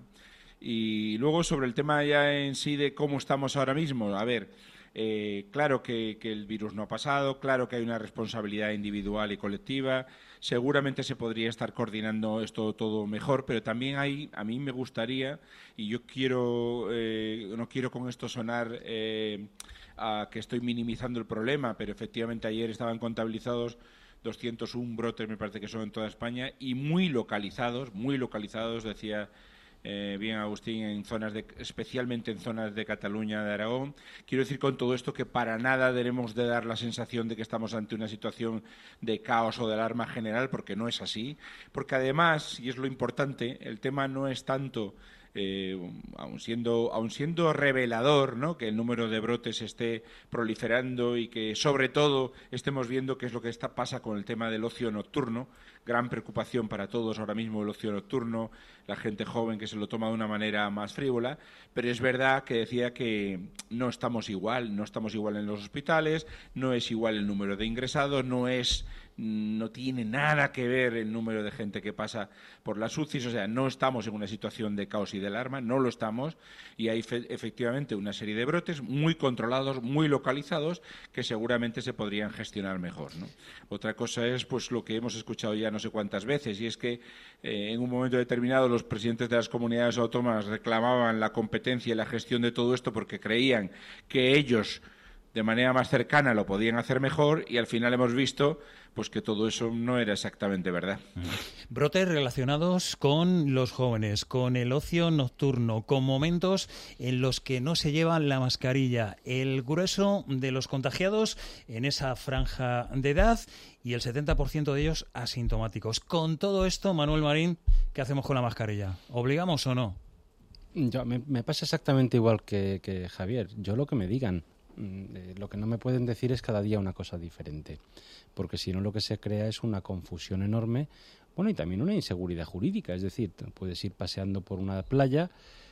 Y luego sobre el tema ya en sí de cómo estamos ahora mismo, a ver, eh, claro que, que el virus no ha pasado, claro que hay una responsabilidad individual y colectiva, seguramente se podría estar coordinando esto todo mejor, pero también hay, a mí me gustaría, y yo quiero, eh, no quiero con esto sonar eh, a que estoy minimizando el problema, pero efectivamente ayer estaban contabilizados doscientos uno brotes, me parece que son en toda España, y muy localizados, muy localizados, decía Eh, bien Agustín, en zonas de, especialmente en zonas de Cataluña, de Aragón. Quiero decir con todo esto que para nada debemos de dar la sensación de que estamos ante una situación de caos o de alarma general, porque no es así, porque además, y es lo importante, el tema no es tanto Eh, aun siendo aun siendo revelador, ¿no?, que el número de brotes esté proliferando y que sobre todo estemos viendo qué es lo que está pasa con el tema del ocio nocturno, gran preocupación para todos ahora mismo el ocio nocturno, la gente joven que se lo toma de una manera más frívola, pero es verdad que decía que no estamos igual, no estamos igual en los hospitales, no es igual el número de ingresados, no es no tiene nada que ver el número de gente que pasa por las U C Is, o sea, no estamos en una situación de caos y de alarma, no lo estamos, y hay fe- efectivamente una serie de brotes muy controlados, muy localizados, que seguramente se podrían gestionar mejor, ¿no? Otra cosa es pues lo que hemos escuchado ya no sé cuántas veces, y es que eh, en un momento determinado los presidentes de las comunidades autónomas reclamaban la competencia y la gestión de todo esto porque creían que ellos de manera más cercana lo podían hacer mejor, y al final hemos visto pues que todo eso no era exactamente verdad. Brotes relacionados con los jóvenes, con el ocio nocturno, con momentos en los que no se llevan la mascarilla, el grueso de los contagiados en esa franja de edad y el setenta por ciento de ellos asintomáticos. Con todo esto, Manuel Marín, ¿qué hacemos con la mascarilla? ¿Obligamos o no? Yo, me, me pasa exactamente igual que, que Javier. Yo lo que me digan. Eh, lo que no me pueden decir es cada día una cosa diferente, porque si no lo que se crea es una confusión enorme, bueno, y también una inseguridad jurídica. Es decir, puedes ir paseando por una playa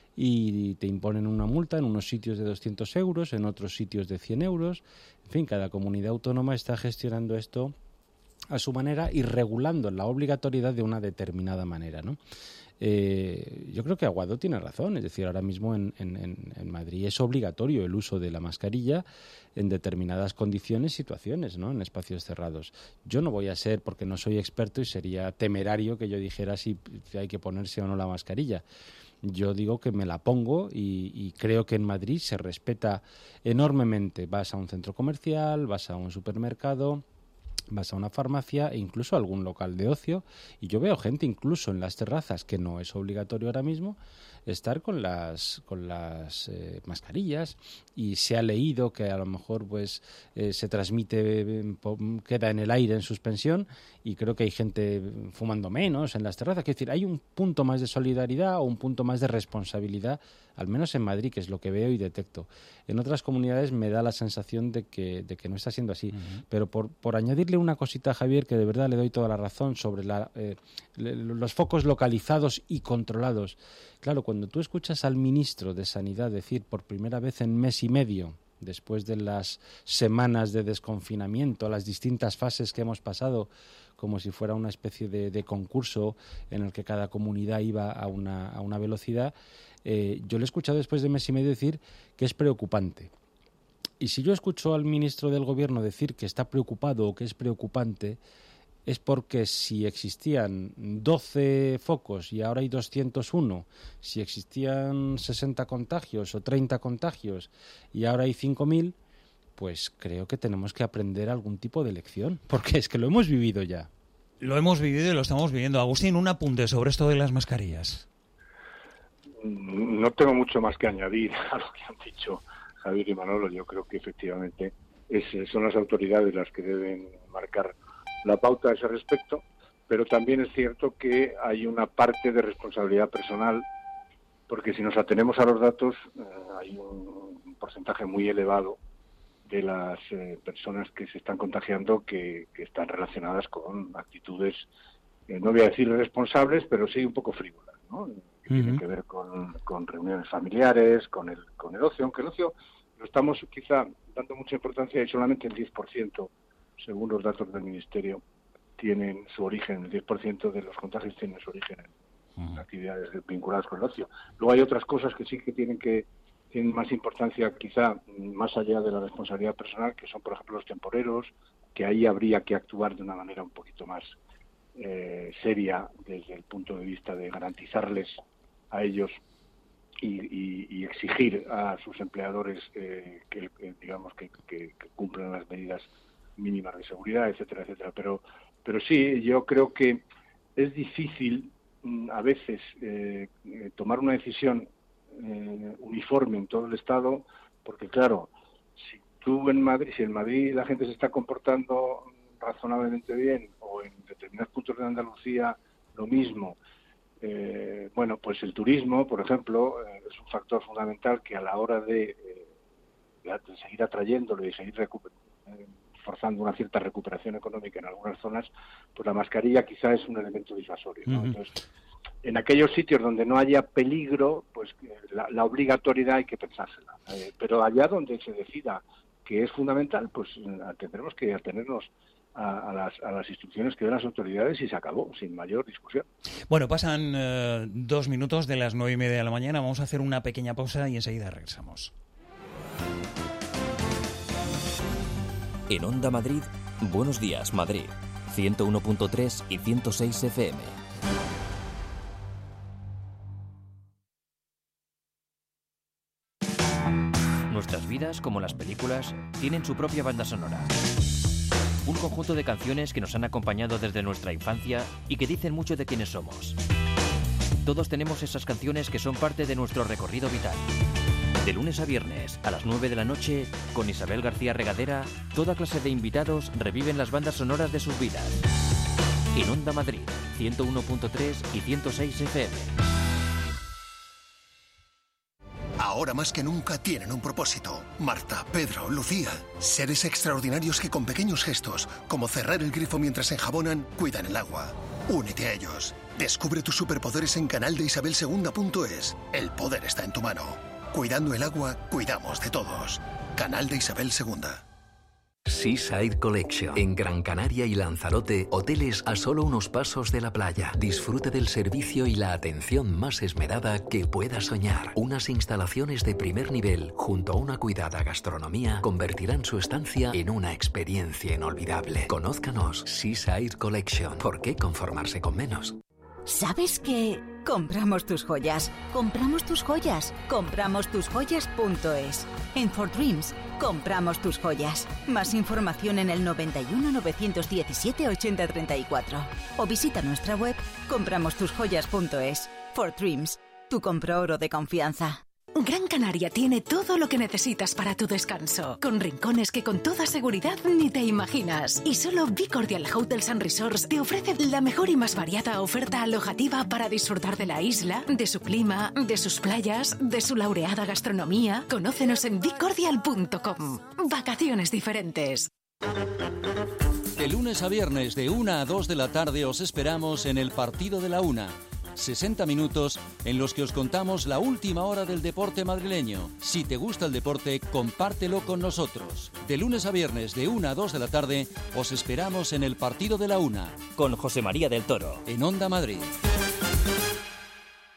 y te imponen una multa en unos sitios de doscientos euros, en otros sitios de cien euros. En fin, cada comunidad autónoma está gestionando esto a su manera y regulando la obligatoriedad de una determinada manera, ¿no? Eh, yo creo que Aguado tiene razón, es decir, ahora mismo en, en, en Madrid es obligatorio el uso de la mascarilla en determinadas condiciones, situaciones, ¿no?, en espacios cerrados. Yo no voy a ser, porque no soy experto y sería temerario que yo dijera si hay que ponerse o no la mascarilla. Yo digo que me la pongo y, y creo que en Madrid se respeta enormemente. Vas a un centro comercial, vas a un supermercado, vas a una farmacia e incluso a algún local de ocio, y yo veo gente incluso en las terrazas, que no es obligatorio ahora mismo, estar con las con las eh, mascarillas, y se ha leído que a lo mejor pues eh, se transmite, queda en el aire en suspensión, y creo que hay gente fumando menos en las terrazas. Es decir, hay un punto más de solidaridad o un punto más de responsabilidad, al menos en Madrid, que es lo que veo y detecto. En otras comunidades me da la sensación de que, de que no está siendo así. Uh-huh. Pero por, por añadirle una cosita a Javier, que de verdad le doy toda la razón sobre la, eh, los focos localizados y controlados. Claro, cuando tú escuchas al ministro de Sanidad decir por primera vez en mes y medio, después de las semanas de desconfinamiento, las distintas fases que hemos pasado, como si fuera una especie de, de concurso en el que cada comunidad iba a una, a una velocidad, eh, yo le he escuchado después de mes y medio decir que es preocupante. Y si yo escucho al ministro del Gobierno decir que está preocupado o que es preocupante, es porque si existían doce focos y ahora hay doscientos uno, si existían sesenta contagios o treinta contagios y ahora hay cinco mil, pues creo que tenemos que aprender algún tipo de lección, porque es que lo hemos vivido ya. Lo hemos vivido y lo estamos viviendo. Agustín, un apunte sobre esto de las mascarillas. No tengo mucho más que añadir a lo que han dicho Javier y Manolo. Yo creo que efectivamente es, son las autoridades las que deben marcar la pauta a ese respecto, pero también es cierto que hay una parte de responsabilidad personal, porque si nos atenemos a los datos, eh, hay un porcentaje muy elevado de las eh, personas que se están contagiando que, que están relacionadas con actitudes, eh, no voy a decir irresponsables, pero sí un poco frívolas, ¿no? Que uh-huh. tienen que ver con, con reuniones familiares, con el, con el ocio, aunque el ocio lo estamos quizá dando mucha importancia y solamente el diez por ciento, según los datos del Ministerio, tienen su origen, el diez por ciento de los contagios tienen su origen en uh-huh. actividades vinculadas con el ocio. Luego hay otras cosas que sí que tienen que tienen más importancia, quizá más allá de la responsabilidad personal, que son, por ejemplo, los temporeros, que ahí habría que actuar de una manera un poquito más eh, seria desde el punto de vista de garantizarles a ellos y, y, y exigir a sus empleadores eh, que, que, digamos, que, que, que cumplan las medidas mínimas de seguridad, etcétera, etcétera. Pero, pero sí, yo creo que es difícil a veces eh, tomar una decisión Eh, uniforme en todo el Estado, porque claro, si tú en Madrid, si en Madrid la gente se está comportando razonablemente bien, o en determinados puntos de Andalucía lo mismo, eh, bueno, pues el turismo, por ejemplo, eh, es un factor fundamental que a la hora de, eh, de seguir atrayéndolo y seguir recuper- eh, forzando una cierta recuperación económica en algunas zonas, pues la mascarilla quizá es un elemento disuasorio, ¿no? Uh-huh. Entonces, en aquellos sitios donde no haya peligro, pues la, la obligatoriedad hay que pensársela. Eh, pero allá donde se decida que es fundamental, pues tendremos que atenernos a, a, las, a las instrucciones que den las autoridades y se acabó, sin mayor discusión. Bueno, pasan eh, dos minutos de las nueve y media de la mañana. Vamos a hacer una pequeña pausa y enseguida regresamos. En Onda Madrid, Buenos Días Madrid, ciento uno punto tres y ciento seis F M. Nuestras vidas, como las películas, tienen su propia banda sonora. Un conjunto de canciones que nos han acompañado desde nuestra infancia y que dicen mucho de quiénes somos. Todos tenemos esas canciones que son parte de nuestro recorrido vital. De lunes a viernes, a las nueve de la noche, con Isabel García Regadera, toda clase de invitados reviven las bandas sonoras de sus vidas. En Onda Madrid, ciento uno punto tres y ciento seis F M. Ahora más que nunca tienen un propósito. Marta, Pedro, Lucía. Seres extraordinarios que con pequeños gestos, como cerrar el grifo mientras enjabonan, cuidan el agua. Únete a ellos. Descubre tus superpoderes en canal de isabel segunda punto es. El poder está en tu mano. Cuidando el agua, cuidamos de todos. Canal de Isabel segunda. Seaside Collection. En Gran Canaria y Lanzarote, hoteles a solo unos pasos de la playa. Disfrute del servicio y la atención más esmerada que pueda soñar. Unas instalaciones de primer nivel, junto a una cuidada gastronomía, convertirán su estancia en una experiencia inolvidable. Conózcanos, Seaside Collection. ¿Por qué conformarse con menos? ¿Sabes qué? Compramos tus joyas, compramos tus joyas, compramos tus joyas punto es. En For Dreams, compramos tus joyas. Más información en el noventa y uno, novecientos diecisiete, ochenta treinta y cuatro. O visita nuestra web compramos tus joyas punto es. For Dreams, tu compra-oro de confianza. Gran Canaria tiene todo lo que necesitas para tu descanso, con rincones que con toda seguridad ni te imaginas. Y solo Be Cordial Hotels and Resorts te ofrece la mejor y más variada oferta alojativa para disfrutar de la isla, de su clima, de sus playas, de su laureada gastronomía. Conócenos en be cordial punto com. Vacaciones diferentes. De lunes a viernes de una a dos de la tarde os esperamos en el Partido de la Una. sesenta minutos en los que os contamos la última hora del deporte madrileño. Si te gusta el deporte, compártelo con nosotros. De lunes a viernes, de una a dos de la tarde, os esperamos en el Partido de la Una. Con José María del Toro. En Onda Madrid.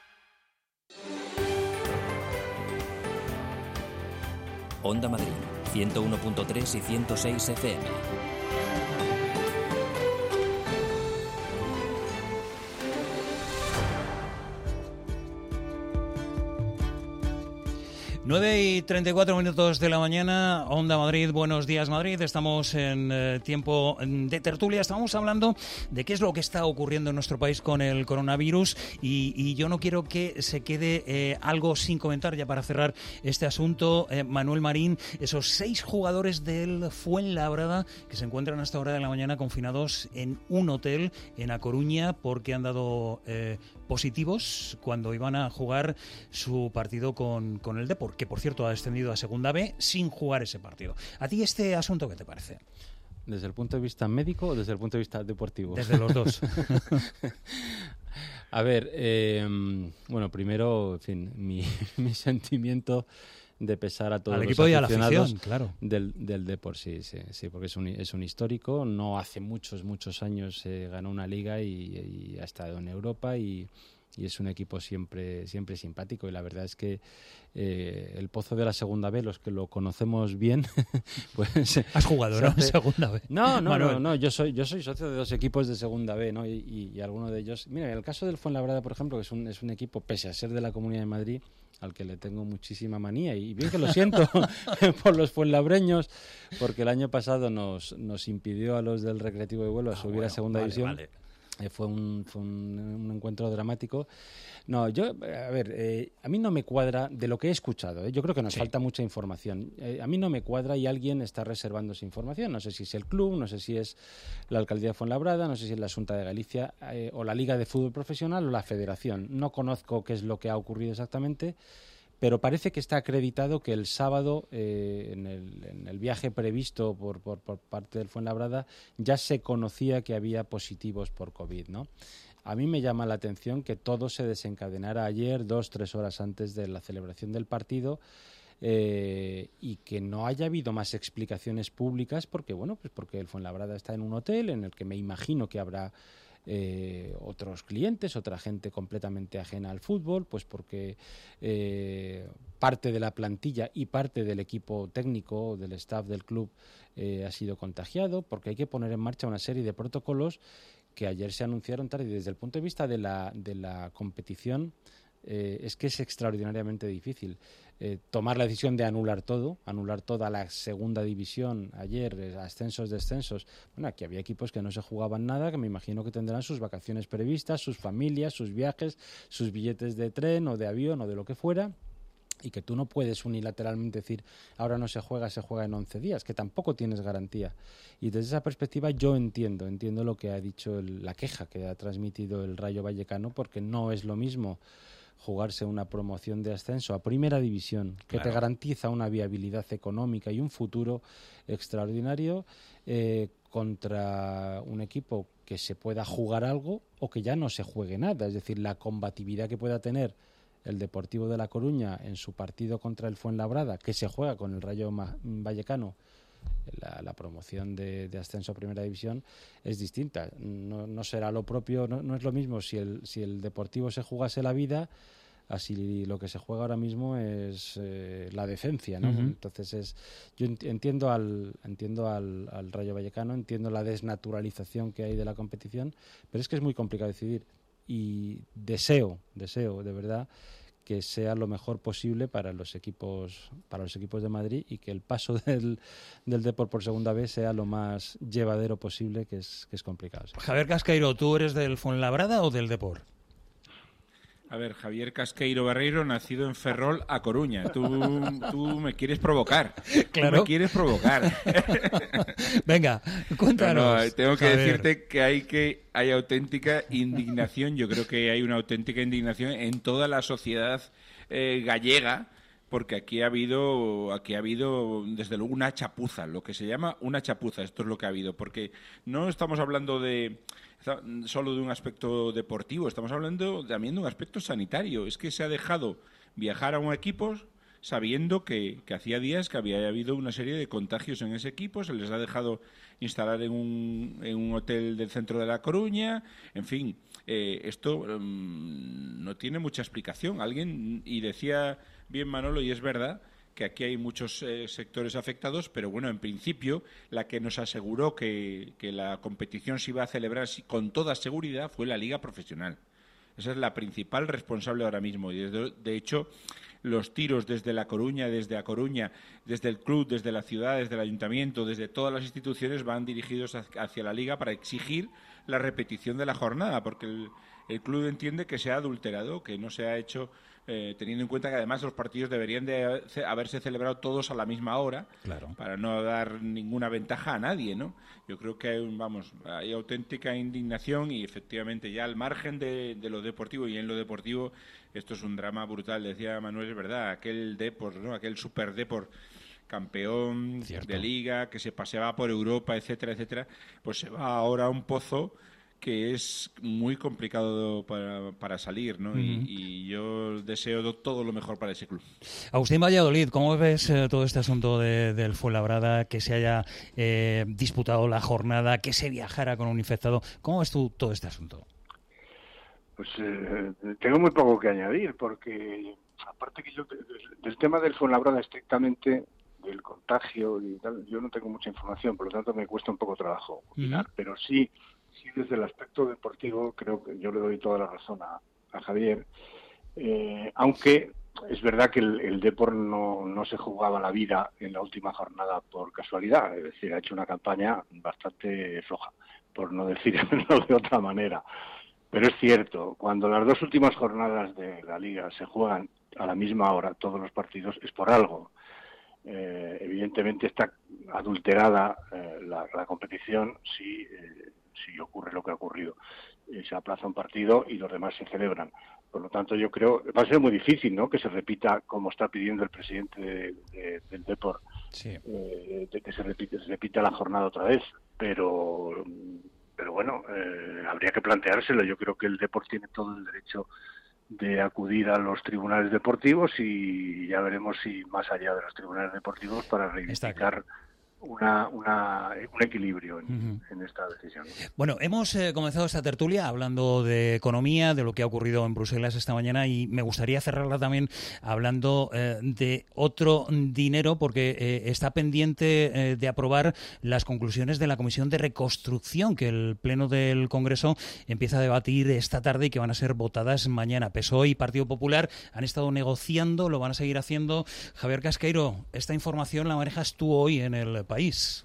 Onda Madrid, ciento uno punto tres y ciento seis F M. nueve y treinta y cuatro minutos de la mañana, Onda Madrid, buenos días Madrid, estamos en eh, tiempo de tertulia, estamos hablando de qué es lo que está ocurriendo en nuestro país con el coronavirus y, y yo no quiero que se quede eh, algo sin comentar ya para cerrar este asunto. eh, Manuel Marín, esos seis jugadores del Fuenlabrada que se encuentran hasta ahora de la mañana confinados en un hotel en A Coruña porque han dado eh, positivos cuando iban a jugar su partido con, con el Depor, que por cierto ha descendido a Segunda B sin jugar ese partido. ¿A ti este asunto qué te parece? ¿Desde el punto de vista médico o desde el punto de vista deportivo? Desde los dos. A ver, eh, bueno, primero, en fin, mi, mi sentimiento de pesar a todos Al los equipo y a la aficionados afición, claro. del, del Depor, sí, sí, sí, porque es un, es un histórico. No hace muchos, muchos años se ganó una liga y, y ha estado en Europa y, y es un equipo siempre, siempre simpático y la verdad es que eh, el Pozo de la Segunda B, los que lo conocemos bien, pues... Has jugado, ¿no? En Segunda B. No, no, no, no, yo soy, yo soy socio de dos equipos de Segunda B, ¿no? Y, y, y alguno de ellos... Mira, en el caso del Fuenlabrada, por ejemplo, que es un, es un equipo, pese a ser de la Comunidad de Madrid, al que le tengo muchísima manía y bien que lo siento por los fuenlabreños, porque el año pasado nos, nos impidió a los del Recreativo de Huelva ah, subir bueno, a Segunda vale, División. Vale. Eh, fue un, fue un, un encuentro dramático. No, yo, a ver, eh, a mí no me cuadra de lo que he escuchado. ¿eh? Yo creo que nos sí. falta mucha información. Eh, a mí no me cuadra y alguien está reservando esa información. No sé si es el club, no sé si es la Alcaldía de Fuenlabrada, no sé si es la Xunta de Galicia eh, o la Liga de Fútbol Profesional o la Federación. No conozco qué es lo que ha ocurrido exactamente, pero parece que está acreditado que el sábado, eh, en, el, en el viaje previsto por, por, por parte del Fuenlabrada, ya se conocía que había positivos por COVID, ¿no? A mí me llama la atención que todo se desencadenara ayer, dos, tres horas antes de la celebración del partido, eh, y que no haya habido más explicaciones públicas, porque bueno, pues porque el Fuenlabrada está en un hotel en el que me imagino que habrá Eh, otros clientes, otra gente completamente ajena al fútbol, pues porque eh, parte de la plantilla y parte del equipo técnico, del staff del club eh, ha sido contagiado, porque hay que poner en marcha una serie de protocolos que ayer se anunciaron tarde y desde el punto de vista de la, de la competición eh, es que es extraordinariamente difícil. Eh, tomar la decisión de anular todo, anular toda la segunda división ayer, eh, ascensos, descensos. Bueno, aquí había equipos que no se jugaban nada, que me imagino que tendrán sus vacaciones previstas, sus familias, sus viajes, sus billetes de tren o de avión o de lo que fuera, y que tú no puedes unilateralmente decir ahora no se juega, se juega en once días, que tampoco tienes garantía. Y desde esa perspectiva yo entiendo, entiendo lo que ha dicho, el, la queja que ha transmitido el Rayo Vallecano, porque no es lo mismo jugarse una promoción de ascenso a Primera División, que claro. te garantiza una viabilidad económica y un futuro extraordinario, eh, contra un equipo que se pueda jugar algo o que ya no se juegue nada. Es decir, la combatividad que pueda tener el Deportivo de La Coruña en su partido contra el Fuenlabrada, que se juega con el Rayo Vallecano, La, la promoción de, de ascenso a Primera División, es distinta. No, no será lo propio, no, no es lo mismo si el, si el Deportivo se jugase la vida, así lo que se juega ahora mismo es eh, la decencia, ¿no? Uh-huh. Entonces es, yo entiendo al entiendo al, al Rayo Vallecano, entiendo la desnaturalización que hay de la competición, pero es que es muy complicado decidir y deseo, deseo de verdad que sea lo mejor posible para los equipos para los equipos de Madrid y que el paso del, del Depor por Segunda vez sea lo más llevadero posible, que es que es complicado. Sí. Javier Casqueiro, ¿tú eres del Fuenlabrada o del Depor? A ver, Javier Casqueiro Barreiro, nacido en Ferrol, A Coruña. Tú, tú me quieres provocar. Claro. Tú me quieres provocar. Venga, cuéntanos. No, no, tengo que Javier. decirte que hay que hay auténtica indignación. Yo creo que hay una auténtica indignación en toda la sociedad eh, gallega, porque aquí ha habido aquí ha habido desde luego una chapuza, lo que se llama una chapuza. Esto es lo que ha habido, porque no estamos hablando de solo de un aspecto deportivo, estamos hablando también de un aspecto sanitario. Es que se ha dejado viajar a un equipo sabiendo que, que hacía días que había habido una serie de contagios en ese equipo, se les ha dejado instalar en un, en un hotel del centro de La Coruña, en fin, eh, esto um, no tiene mucha explicación. Alguien, y decía bien Manolo, y es verdad, que aquí hay muchos eh, sectores afectados, pero bueno, en principio, la que nos aseguró que, que la competición se iba a celebrar con toda seguridad fue la Liga Profesional. Esa es la principal responsable ahora mismo. Y desde, de hecho, los tiros desde La Coruña, desde A Coruña, desde el club, desde la ciudad, desde el ayuntamiento, desde todas las instituciones van dirigidos hacia la Liga para exigir la repetición de la jornada, porque el, el club entiende que se ha adulterado, que no se ha hecho, eh, teniendo en cuenta que además los partidos deberían de haberse celebrado todos a la misma hora, claro, para no dar ninguna ventaja a nadie, ¿no? Yo creo que hay, vamos, hay auténtica indignación y efectivamente ya al margen de, de lo deportivo, y en lo deportivo esto es un drama brutal, decía Manuel, es verdad, aquel Depor, ¿no? Aquel Super Depor, campeón Cierto. de Liga, que se paseaba por Europa, etcétera, etcétera, pues se va ahora a un pozo que es muy complicado para, para salir, ¿no? Uh-huh. y, y yo deseo todo lo mejor para ese club. Agustín Valladolid, ¿cómo ves eh, todo este asunto de, del Fuenlabrada, que se haya eh, disputado la jornada, que se viajara con un infectado? ¿Cómo ves tú todo este asunto? Pues eh, tengo muy poco que añadir, porque aparte que yo del tema del Fuenlabrada estrictamente, del contagio y tal, yo no tengo mucha información, por lo tanto me cuesta un poco trabajo opinar, uh-huh. pero sí, sí desde el aspecto deportivo creo que yo le doy toda la razón a, a Javier, eh, aunque es verdad que el, el Depor no, no se jugaba la vida en la última jornada por casualidad, es decir, ha hecho una campaña bastante floja, por no decirlo de otra manera. Pero es cierto, cuando las dos últimas jornadas de la Liga se juegan a la misma hora, todos los partidos, es por algo. Eh, evidentemente está adulterada eh, la, la competición si, eh, si ocurre lo que ha ocurrido. Eh, se aplaza un partido y los demás se celebran. Por lo tanto, yo creo va a ser muy difícil, ¿no?, que se repita, como está pidiendo el presidente de, de, del Depor, sí. eh, de que se repita, se repita la jornada otra vez. Pero, pero bueno, eh, habría que planteárselo. Yo creo que el Depor tiene todo el derecho de acudir a los tribunales deportivos y ya veremos si más allá de los tribunales deportivos para reivindicar una, una, un equilibrio en, uh-huh. en esta decisión. Bueno, hemos eh, comenzado esta tertulia hablando de economía, de lo que ha ocurrido en Bruselas esta mañana, y me gustaría cerrarla también hablando eh, de otro dinero, porque eh, está pendiente eh, de aprobar las conclusiones de la Comisión de Reconstrucción, que el Pleno del Congreso empieza a debatir esta tarde y que van a ser votadas mañana. P S O E y Partido Popular han estado negociando, lo van a seguir haciendo. Javier Casqueiro, esta información la manejas tú hoy en el país.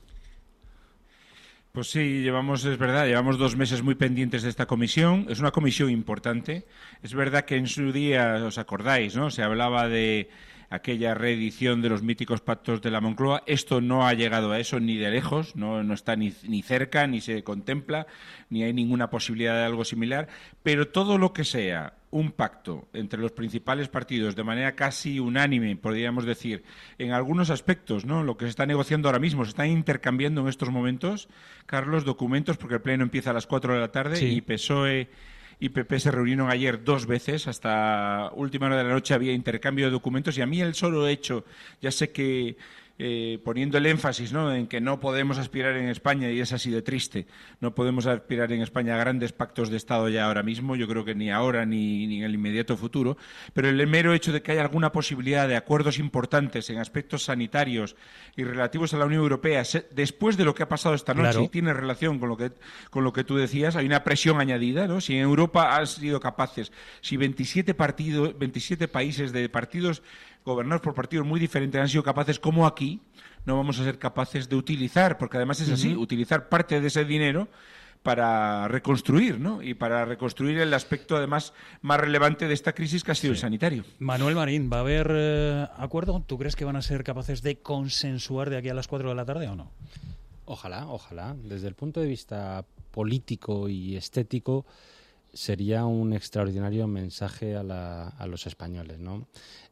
Pues sí, llevamos, es verdad, llevamos dos meses muy pendientes de esta comisión. Es una comisión importante. Es verdad que en su día, os acordáis, ¿no?, se hablaba de aquella reedición de los míticos pactos de la Moncloa. Esto no ha llegado a eso ni de lejos, no, no está ni, ni cerca, ni se contempla, ni hay ninguna posibilidad de algo similar. Pero todo lo que sea un pacto entre los principales partidos de manera casi unánime, podríamos decir, en algunos aspectos, ¿no?, lo que se está negociando ahora mismo, se están intercambiando en estos momentos, Carlos, documentos, porque el pleno empieza a las cuatro de la tarde, sí. y P S O E y P P se reunieron ayer dos veces, hasta última hora de la noche había intercambio de documentos, y a mí el solo hecho, ya sé que Eh, poniendo el énfasis, ¿no?, en que no podemos aspirar en España, y es así de triste, no podemos aspirar en España a grandes pactos de Estado ya ahora mismo, yo creo que ni ahora ni, ni en el inmediato futuro, pero el mero hecho de que haya alguna posibilidad de acuerdos importantes en aspectos sanitarios y relativos a la Unión Europea, se, después de lo que ha pasado esta noche, claro. y tiene relación con lo que con lo que tú decías, hay una presión añadida, ¿no? Si en Europa han sido capaces, si veintisiete partidos, veintisiete países de partidos gobernados por partidos muy diferentes han sido capaces, como aquí, no vamos a ser capaces de utilizar, porque además es así, uh-huh. utilizar parte de ese dinero para reconstruir, ¿no? Y para reconstruir el aspecto, además, más relevante de esta crisis, que ha sido sí. el sanitario. Manuel Marín, ¿va a haber eh, acuerdo? ¿Tú crees que van a ser capaces de consensuar de aquí a las cuatro de la tarde o no? Ojalá, ojalá. Desde el punto de vista político y estético, sería un extraordinario mensaje a, la, a los españoles, ¿no?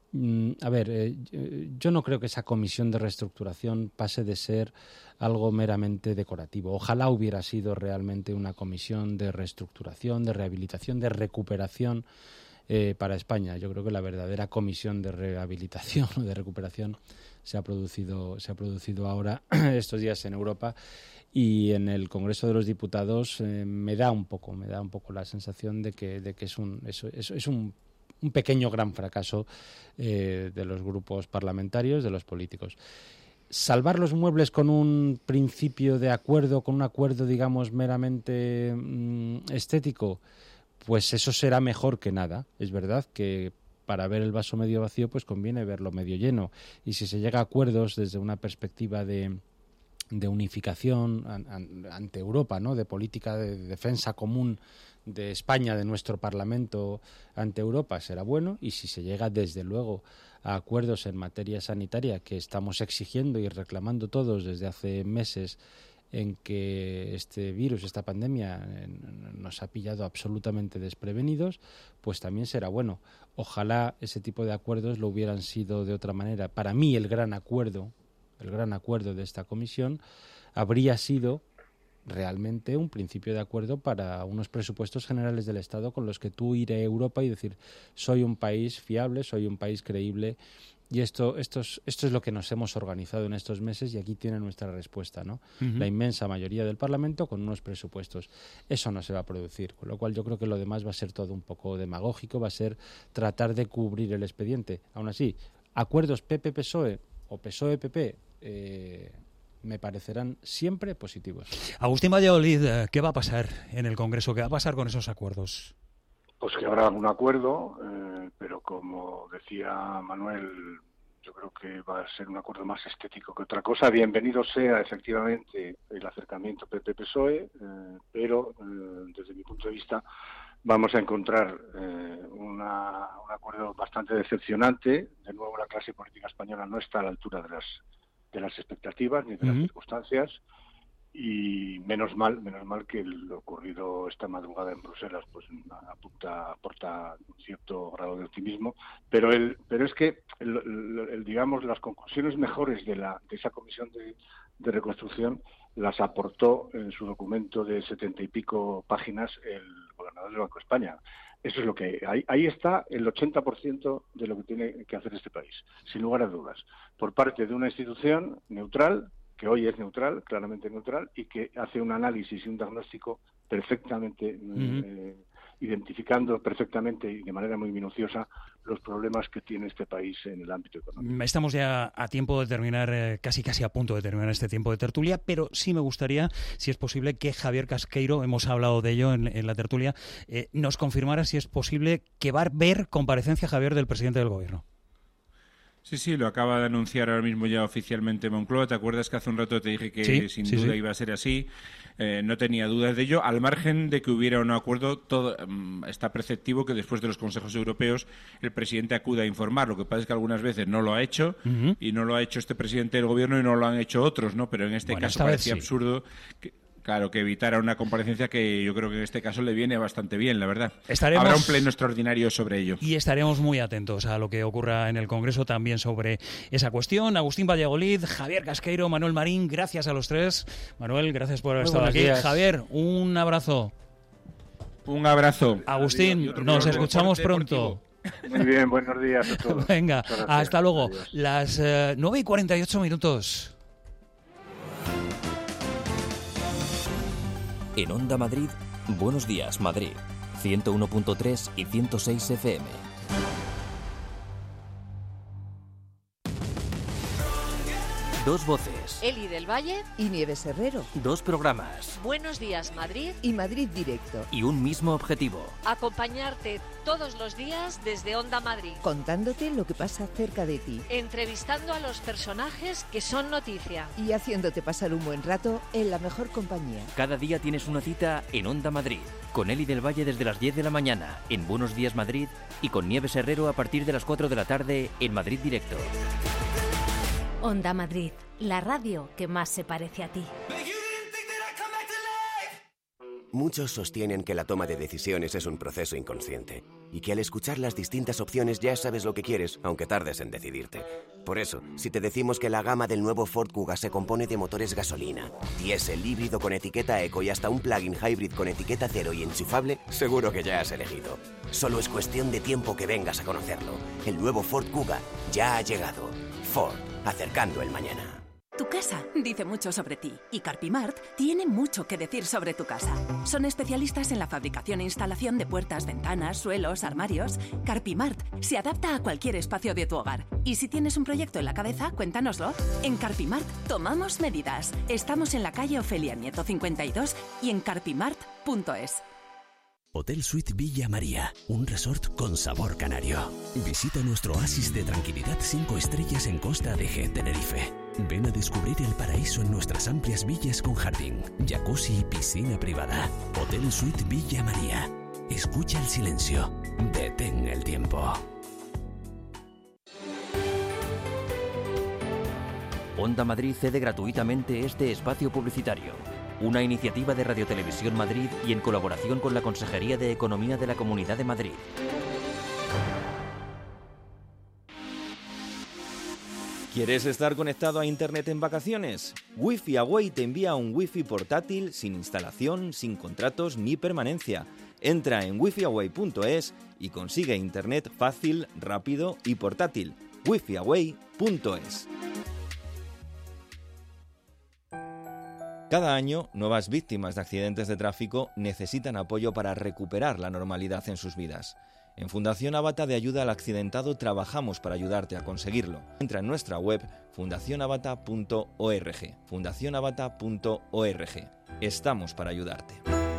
A ver, eh, yo no creo que esa comisión de reestructuración pase de ser algo meramente decorativo. Ojalá hubiera sido realmente una comisión de reestructuración, de rehabilitación, de recuperación eh, para España. Yo creo que la verdadera comisión de rehabilitación o de recuperación se ha producido, se ha producido ahora estos días en Europa, y en el Congreso de los Diputados eh, me da un poco, me da un poco la sensación de que, de que es un, es, es, es un un pequeño gran fracaso eh, de los grupos parlamentarios, de los políticos. Salvar los muebles con un principio de acuerdo, con un acuerdo, digamos, meramente mmm, estético, pues eso será mejor que nada. Es verdad que para ver el vaso medio vacío, pues conviene verlo medio lleno. Y si se llega a acuerdos desde una perspectiva de, de unificación an, an, ante Europa, ¿no? De política de defensa común de España, de nuestro Parlamento ante Europa, será bueno. Y si se llega, desde luego, a acuerdos en materia sanitaria que estamos exigiendo y reclamando todos desde hace meses, en que este virus, esta pandemia, nos ha pillado absolutamente desprevenidos, pues también será bueno. Ojalá ese tipo de acuerdos lo hubieran sido de otra manera. Para mí el gran acuerdo, el gran acuerdo de esta comisión habría sido realmente un principio de acuerdo para unos presupuestos generales del Estado con los que tú ir a Europa y decir, soy un país fiable, soy un país creíble. Y esto, esto, es, esto es lo que nos hemos organizado en estos meses y aquí tiene nuestra respuesta, ¿no? Uh-huh. La inmensa mayoría del Parlamento con unos presupuestos. Eso no se va a producir, con lo cual yo creo que lo demás va a ser todo un poco demagógico, va a ser tratar de cubrir el expediente. Aún así, acuerdos P P P S O E o P S O E-P P eh, me parecerán siempre positivos. Agustín Valladolid, ¿qué va a pasar en el Congreso? ¿Qué va a pasar con esos acuerdos? Pues que habrá algún acuerdo, eh, pero como decía Manuel, yo creo que va a ser un acuerdo más estético que otra cosa. Bienvenido sea efectivamente el acercamiento P P P S O E, eh, pero eh, desde mi punto de vista vamos a encontrar eh, una, un acuerdo bastante decepcionante. De nuevo, la clase política española no está a la altura de las de las expectativas ni de uh-huh. las circunstancias. Y menos mal, menos mal que lo ocurrido esta madrugada en Bruselas pues apunta, aporta un cierto grado de optimismo, pero el, pero es que el, el, el, digamos las conclusiones mejores de la de esa comisión de, de reconstrucción las aportó en su documento de setenta y pico páginas el gobernador del Banco de España. Eso es lo que ahí, ahí está el ochenta por ciento de lo que tiene que hacer este país, sin lugar a dudas, por parte de una institución neutral, que hoy es neutral, claramente neutral, y que hace un análisis y un diagnóstico perfectamente, uh-huh. eh, identificando perfectamente y de manera muy minuciosa los problemas que tiene este país en el ámbito económico. Estamos ya a tiempo de terminar, eh, casi casi a punto de terminar este tiempo de tertulia, pero sí me gustaría, si es posible, que Javier Casqueiro, hemos hablado de ello en, en la tertulia, eh, nos confirmara si es posible que va a haber comparecencia, Javier, del presidente del Gobierno. Sí, sí, lo acaba de anunciar ahora mismo ya oficialmente Moncloa. ¿Te acuerdas que hace un rato te dije que sí, sin sí, duda sí. iba a ser así? Eh, no tenía dudas de ello. Al margen de que hubiera un acuerdo, todo, um, está perceptivo que después de los consejos europeos el presidente acuda a informar. Lo que pasa es que algunas veces no lo ha hecho uh-huh. y no lo ha hecho este presidente del Gobierno y no lo han hecho otros, ¿no? Pero en este bueno, caso parecía sí. absurdo que... Claro, que evitara una comparecencia que yo creo que en este caso le viene bastante bien, la verdad. Estaremos... Habrá un pleno extraordinario sobre ello. Y estaremos muy atentos a lo que ocurra en el Congreso también sobre esa cuestión. Agustín Valladolid, Javier Casqueiro, Manuel Marín, gracias a los tres. Manuel, gracias por haber estado aquí. Días. Javier, un abrazo. Un abrazo. Agustín, Adiós. Nos escuchamos pronto. Muy bien, buenos días a todos. Venga, hasta luego. Adiós. Las uh, nueve y cuarenta y ocho minutos. En Onda Madrid, Buenos Días Madrid, ciento uno punto tres y ciento seis F M. Dos voces. Eli del Valle y Nieves Herrero. Dos programas. Buenos Días Madrid y Madrid Directo. Y un mismo objetivo. Acompañarte todos los días desde Onda Madrid. Contándote lo que pasa cerca de ti. Entrevistando a los personajes que son noticia. Y haciéndote pasar un buen rato en la mejor compañía. Cada día tienes una cita en Onda Madrid. Con Eli del Valle desde las diez de la mañana en Buenos Días Madrid y con Nieves Herrero a partir de las cuatro de la tarde en Madrid Directo. Onda Madrid, la radio que más se parece a ti. Muchos sostienen que la toma de decisiones es un proceso inconsciente y que al escuchar las distintas opciones ya sabes lo que quieres, aunque tardes en decidirte. Por eso, si te decimos que la gama del nuevo Ford Kuga se compone de motores gasolina, diésel, híbrido con etiqueta eco y hasta un plug-in hybrid con etiqueta cero y enchufable, seguro que ya has elegido. Solo es cuestión de tiempo que vengas a conocerlo. El nuevo Ford Kuga ya ha llegado. Ford, acercando el mañana. Tu casa dice mucho sobre ti y Carpimart tiene mucho que decir sobre tu casa. Son especialistas en la fabricación e instalación de puertas, ventanas, suelos, armarios. Carpimart se adapta a cualquier espacio de tu hogar. Y si tienes un proyecto en la cabeza, cuéntanoslo. En Carpimart tomamos medidas. Estamos en la calle Ofelia Nieto cincuenta y dos y en carpimart punto es. Hotel Suite Villa María, un resort con sabor canario. Visita nuestro oasis de tranquilidad cinco estrellas en Costa Adeje, Tenerife. Ven a descubrir el paraíso en nuestras amplias villas con jardín, jacuzzi y piscina privada. Hotel Suite Villa María. Escucha el silencio. Detén el tiempo. Onda Madrid cede gratuitamente este espacio publicitario. Una iniciativa de Radio Televisión Madrid y en colaboración con la Consejería de Economía de la Comunidad de Madrid. ¿Quieres estar conectado a Internet en vacaciones? Wi-Fi Away te envía un Wi-Fi portátil sin instalación, sin contratos ni permanencia. Entra en wifi away punto es y consigue Internet fácil, rápido y portátil. wifi away punto es. Cada año, nuevas víctimas de accidentes de tráfico necesitan apoyo para recuperar la normalidad en sus vidas. En Fundación Avata de Ayuda al Accidentado trabajamos para ayudarte a conseguirlo. Entra en nuestra web fundación avata punto org. fundación avata punto org. Estamos para ayudarte.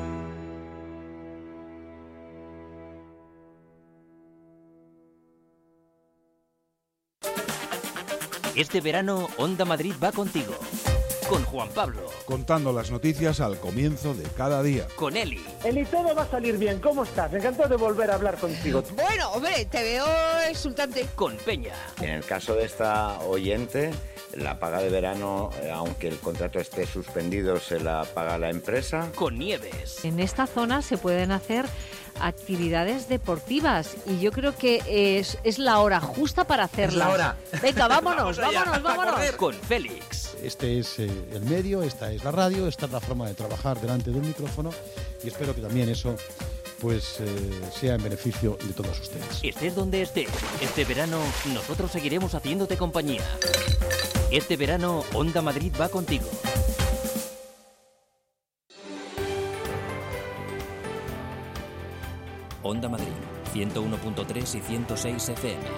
Este verano, Onda Madrid va contigo. Con Juan Pablo. Contando las noticias al comienzo de cada día. Con Eli. Eli, todo va a salir bien. ¿Cómo estás? Encantado de volver a hablar contigo. Bueno, hombre, te veo exultante. Con Peña. En el caso de esta oyente, la paga de verano, aunque el contrato esté suspendido, se la paga la empresa. Con Nieves. En esta zona se pueden hacer actividades deportivas y yo creo que es, es la hora justa para hacerlas. Es la hora. Venga, vámonos, Vamos allá, vámonos, vámonos. Con Félix. Este es eh, el medio, esta es la radio, esta es la forma de trabajar delante de un micrófono y espero que también eso pues eh, sea en beneficio de todos ustedes. Estés donde estés, este verano nosotros seguiremos haciéndote compañía. Este verano Onda Madrid va contigo. Onda Madrid, ciento uno punto tres y ciento seis F M.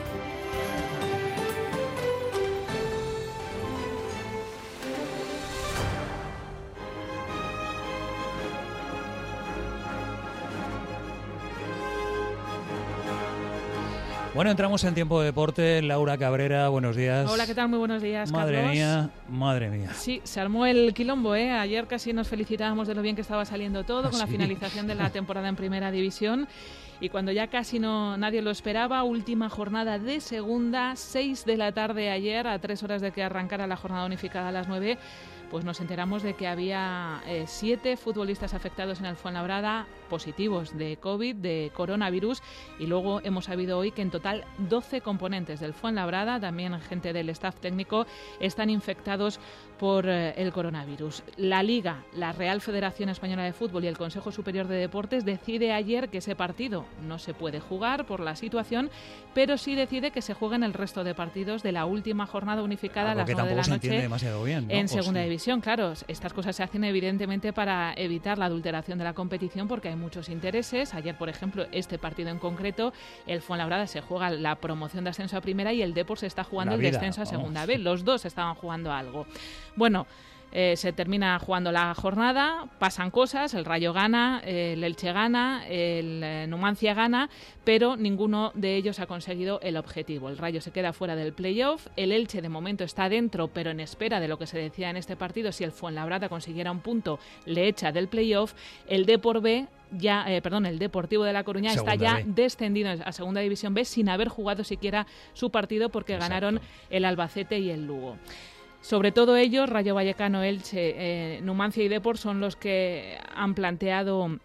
Bueno, entramos en tiempo de deporte. Laura Cabrera, buenos días. Hola, ¿qué tal? Muy buenos días, Madre Carlos. mía, madre mía. Sí, se armó el quilombo, ¿eh? Ayer casi nos felicitábamos de lo bien que estaba saliendo todo con ¿Ah, la sí? finalización de la temporada en Primera División. Y cuando ya casi no nadie lo esperaba, última jornada de segunda, seis de la tarde ayer, a tres horas de que arrancara la jornada unificada a las nueve, pues nos enteramos de que había eh, siete futbolistas afectados en el Fuenlabrada, positivos de COVID, de coronavirus, y luego hemos sabido hoy que en total doce componentes del Fuenlabrada, también gente del staff técnico, están infectados por eh, el coronavirus. La Liga, la Real Federación Española de Fútbol y el Consejo Superior de Deportes decide ayer que ese partido no se puede jugar por la situación, pero sí decide que se jueguen el resto de partidos de la última jornada unificada a las nueve de la noche demasiado bien, ¿no? en ¿O Segunda sí? División. Claro, estas cosas se hacen evidentemente para evitar la adulteración de la competición porque hay muchos intereses. Ayer, por ejemplo, este partido en concreto, el Fuenlabrada se juega la promoción de ascenso a primera y el Depor se está jugando La el vida, descenso a segunda vamos. B. Los dos estaban jugando algo. Bueno, Eh, se termina jugando la jornada, pasan cosas, el Rayo gana, el Elche gana, el eh, Numancia gana, pero ninguno de ellos ha conseguido el objetivo. El Rayo se queda fuera del playoff, el Elche de momento está dentro, pero en espera de lo que se decía en este partido, si el Fuenlabrada consiguiera un punto, le echa del playoff. El Depor B ya, eh, perdón, el Deportivo de La Coruña Segunda está ya B. descendido a Segunda División B sin haber jugado siquiera su partido porque Exacto. ganaron el Albacete y el Lugo. Sobre todo ellos, Rayo Vallecano, Elche, eh, Numancia y Depor son los que han planteado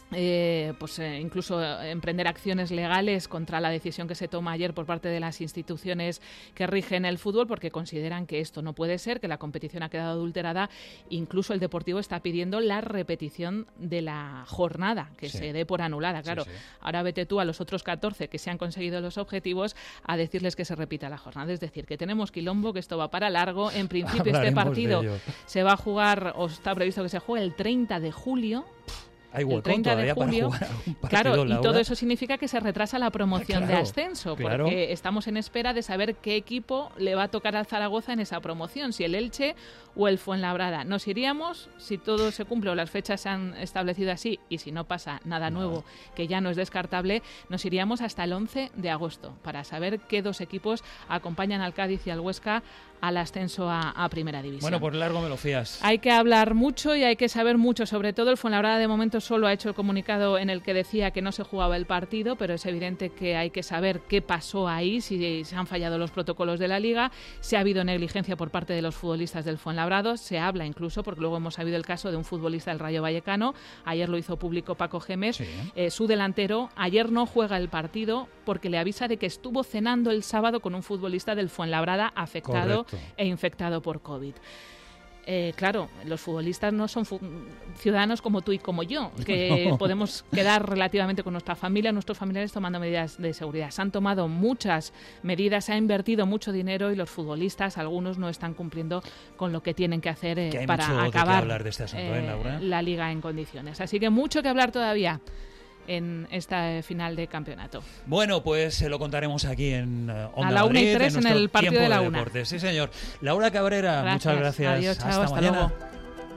Eh, pues eh, incluso emprender acciones legales contra la decisión que se toma ayer por parte de las instituciones que rigen el fútbol, porque consideran que esto no puede ser, que la competición ha quedado adulterada. Incluso el Deportivo está pidiendo la repetición de la jornada, que sí. se dé por anulada. Claro, sí, sí. Ahora vete tú a los otros catorce que se han conseguido los objetivos a decirles que se repita la jornada. Es decir, que tenemos quilombo, que esto va para largo. En principio este partido se va a jugar, o está previsto que se juegue el treinta de julio. Hay hueco el treinta de julio, para jugar un partido, claro, Laura. Y todo eso significa que se retrasa la promoción claro, de ascenso, claro. porque estamos en espera de saber qué equipo le va a tocar al Zaragoza en esa promoción, si el Elche o el Fuenlabrada. Nos iríamos, si todo se cumple o las fechas se han establecido así, y si no pasa nada nuevo, no. que ya no es descartable, nos iríamos hasta el once de agosto para saber qué dos equipos acompañan al Cádiz y al Huesca al ascenso a, a Primera División. Bueno, por largo me lo fías. Hay que hablar mucho y hay que saber mucho, sobre todo el Fuenlabrada de momento solo ha hecho el comunicado en el que decía que no se jugaba el partido, pero es evidente que hay que saber qué pasó ahí, si se han fallado los protocolos de la Liga, si ha habido negligencia por parte de los futbolistas del Fuenlabrado, se habla incluso, porque luego hemos sabido el caso de un futbolista del Rayo Vallecano, ayer lo hizo público Paco Gémez, sí. eh, su delantero, ayer no juega el partido porque le avisa de que estuvo cenando el sábado con un futbolista del Fuenlabrada afectado Correcto. e infectado por COVID. Eh, claro, los futbolistas no son fu- ciudadanos como tú y como yo, que no. podemos quedar relativamente con nuestra familia, nuestros familiares tomando medidas de seguridad. Se han tomado muchas medidas, se ha invertido mucho dinero y los futbolistas, algunos no están cumpliendo con lo que tienen que hacer eh, que hay para mucho acabar de qué hablar de este asunto, eh, eh, Laura. la Liga en condiciones. Así que mucho que hablar todavía en esta final de campeonato. Bueno, pues se lo contaremos aquí en uh, Onda a la una Madrid, y tres en, en el partido de la una. Deportes. Sí, señor. Laura Cabrera, gracias. muchas gracias. Adiós, chao, hasta, hasta mañana. Luego.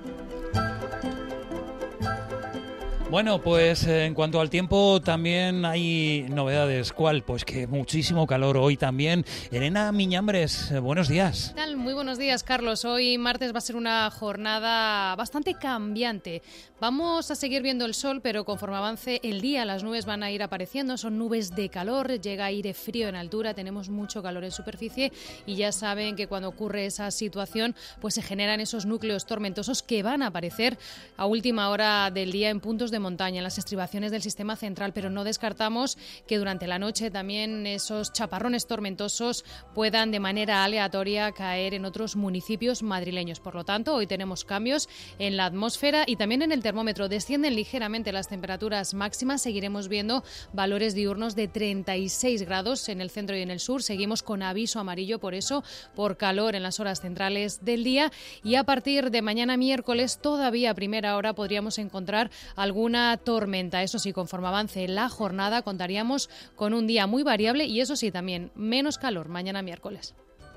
Bueno, pues eh, en cuanto al tiempo también hay novedades. ¿Cuál? Pues que muchísimo calor hoy también. Elena Miñambres, eh, buenos días. ¿Qué tal? Muy buenos días, Carlos. Hoy martes va a ser una jornada bastante cambiante. Vamos a seguir viendo el sol, pero conforme avance el día las nubes van a ir apareciendo. Son nubes de calor, llega aire frío en altura, tenemos mucho calor en superficie y ya saben que cuando ocurre esa situación pues se generan esos núcleos tormentosos que van a aparecer a última hora del día en puntos de montaña, en las estribaciones del sistema central, pero no descartamos que durante la noche también esos chaparrones tormentosos puedan de manera aleatoria caer en otros municipios madrileños. Por lo tanto, hoy tenemos cambios en la atmósfera y también en el termómetro. Descienden ligeramente las temperaturas máximas, seguiremos viendo valores diurnos de treinta y seis grados en el centro y en el sur. Seguimos con aviso amarillo por eso, por calor en las horas centrales del día, y a partir de mañana miércoles todavía a primera hora podríamos encontrar algún una tormenta. Eso sí, conforme avance la jornada contaríamos con un día muy variable y eso sí, también menos calor mañana miércoles.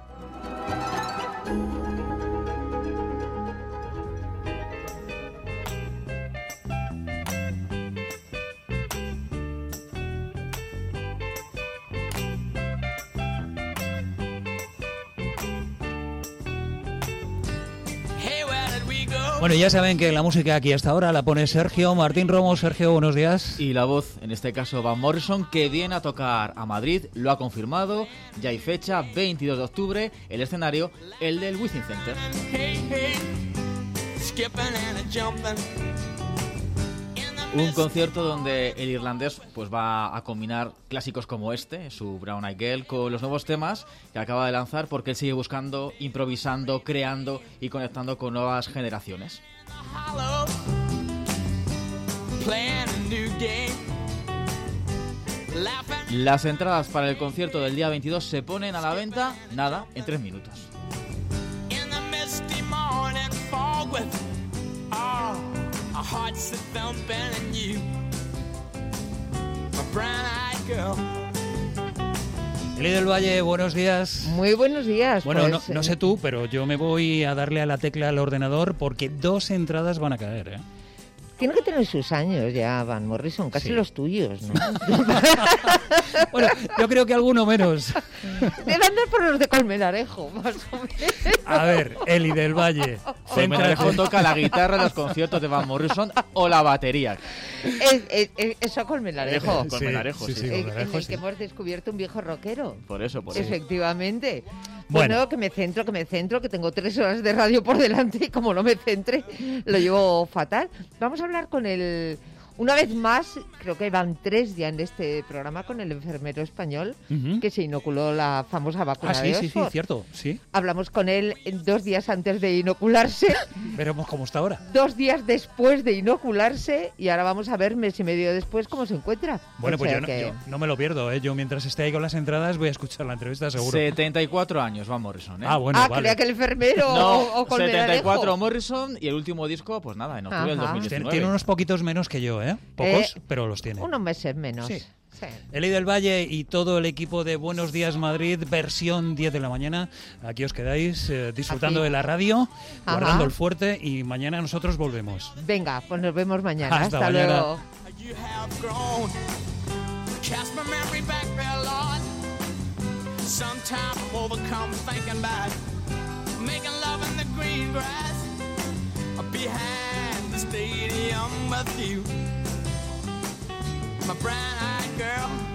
Bueno, ya saben que la música aquí hasta ahora la pone Sergio Martín Romo. Sergio, buenos días. Y la voz, en este caso Van Morrison, que viene a tocar a Madrid, lo ha confirmado, ya hay fecha, veintidós de octubre, el escenario, el del Wizzing Center. Un concierto donde el irlandés pues va a combinar clásicos como este, su Brown Eyed Girl, con los nuevos temas que acaba de lanzar, porque él sigue buscando, improvisando, creando y conectando con nuevas generaciones. Las entradas para el concierto del día veintidós se ponen a la venta, nada, en tres minutos. Eli del Valle, buenos días. Muy buenos días. Bueno, pues, no, no sé tú, pero yo me voy a darle a la tecla al ordenador porque dos entradas van a caer, ¿eh? Tiene que tener sus años ya, Van Morrison, casi sí. los tuyos, ¿no? Bueno, yo creo que alguno menos. Debe andar por los de Colmenarejo, más o menos. A ver, Eli del Valle. Colmenarejo toca la guitarra en los conciertos de Van Morrison o la batería. Es, es, es, eso Colmenarejo. Sí, Colmenarejo, sí. sí, sí. En, en el sí. que hemos descubierto un viejo rockero. Por eso, por eso. Efectivamente. Bueno. bueno, que me centro, que me centro, que tengo tres horas de radio por delante y como no me centre, lo llevo fatal. Vamos a hablar con el Una vez más, creo que van tres ya en este programa con el enfermero español uh-huh. que se inoculó la famosa vacuna ah, sí, de Oxford. Sí, sí, cierto, sí. Hablamos con él dos días antes de inocularse. Veremos cómo está ahora. Dos días después de inocularse y ahora vamos a ver mes y medio después cómo se encuentra. Bueno, o pues sea yo no, que... yo no me lo pierdo, ¿eh? Yo mientras esté ahí con las entradas voy a escuchar la entrevista seguro. setenta y cuatro años va Morrison, ¿eh? Ah, bueno, ah, vale. creía que el enfermero no, o, o setenta y cuatro Morrison y el último disco, pues nada, en octubre del dos mil diecinueve. Tiene unos poquitos menos que yo, ¿eh? Pocos, eh, pero los tiene. Unos meses menos. Sí. Sí. Eli del Valle y todo el equipo de Buenos Días Madrid, versión diez de la mañana. Aquí os quedáis eh, disfrutando Aquí. de la radio, Ajá. guardando el fuerte y mañana nosotros volvemos. Venga, pues nos vemos mañana. Hasta, Hasta mañana. luego. My brown-eyed girl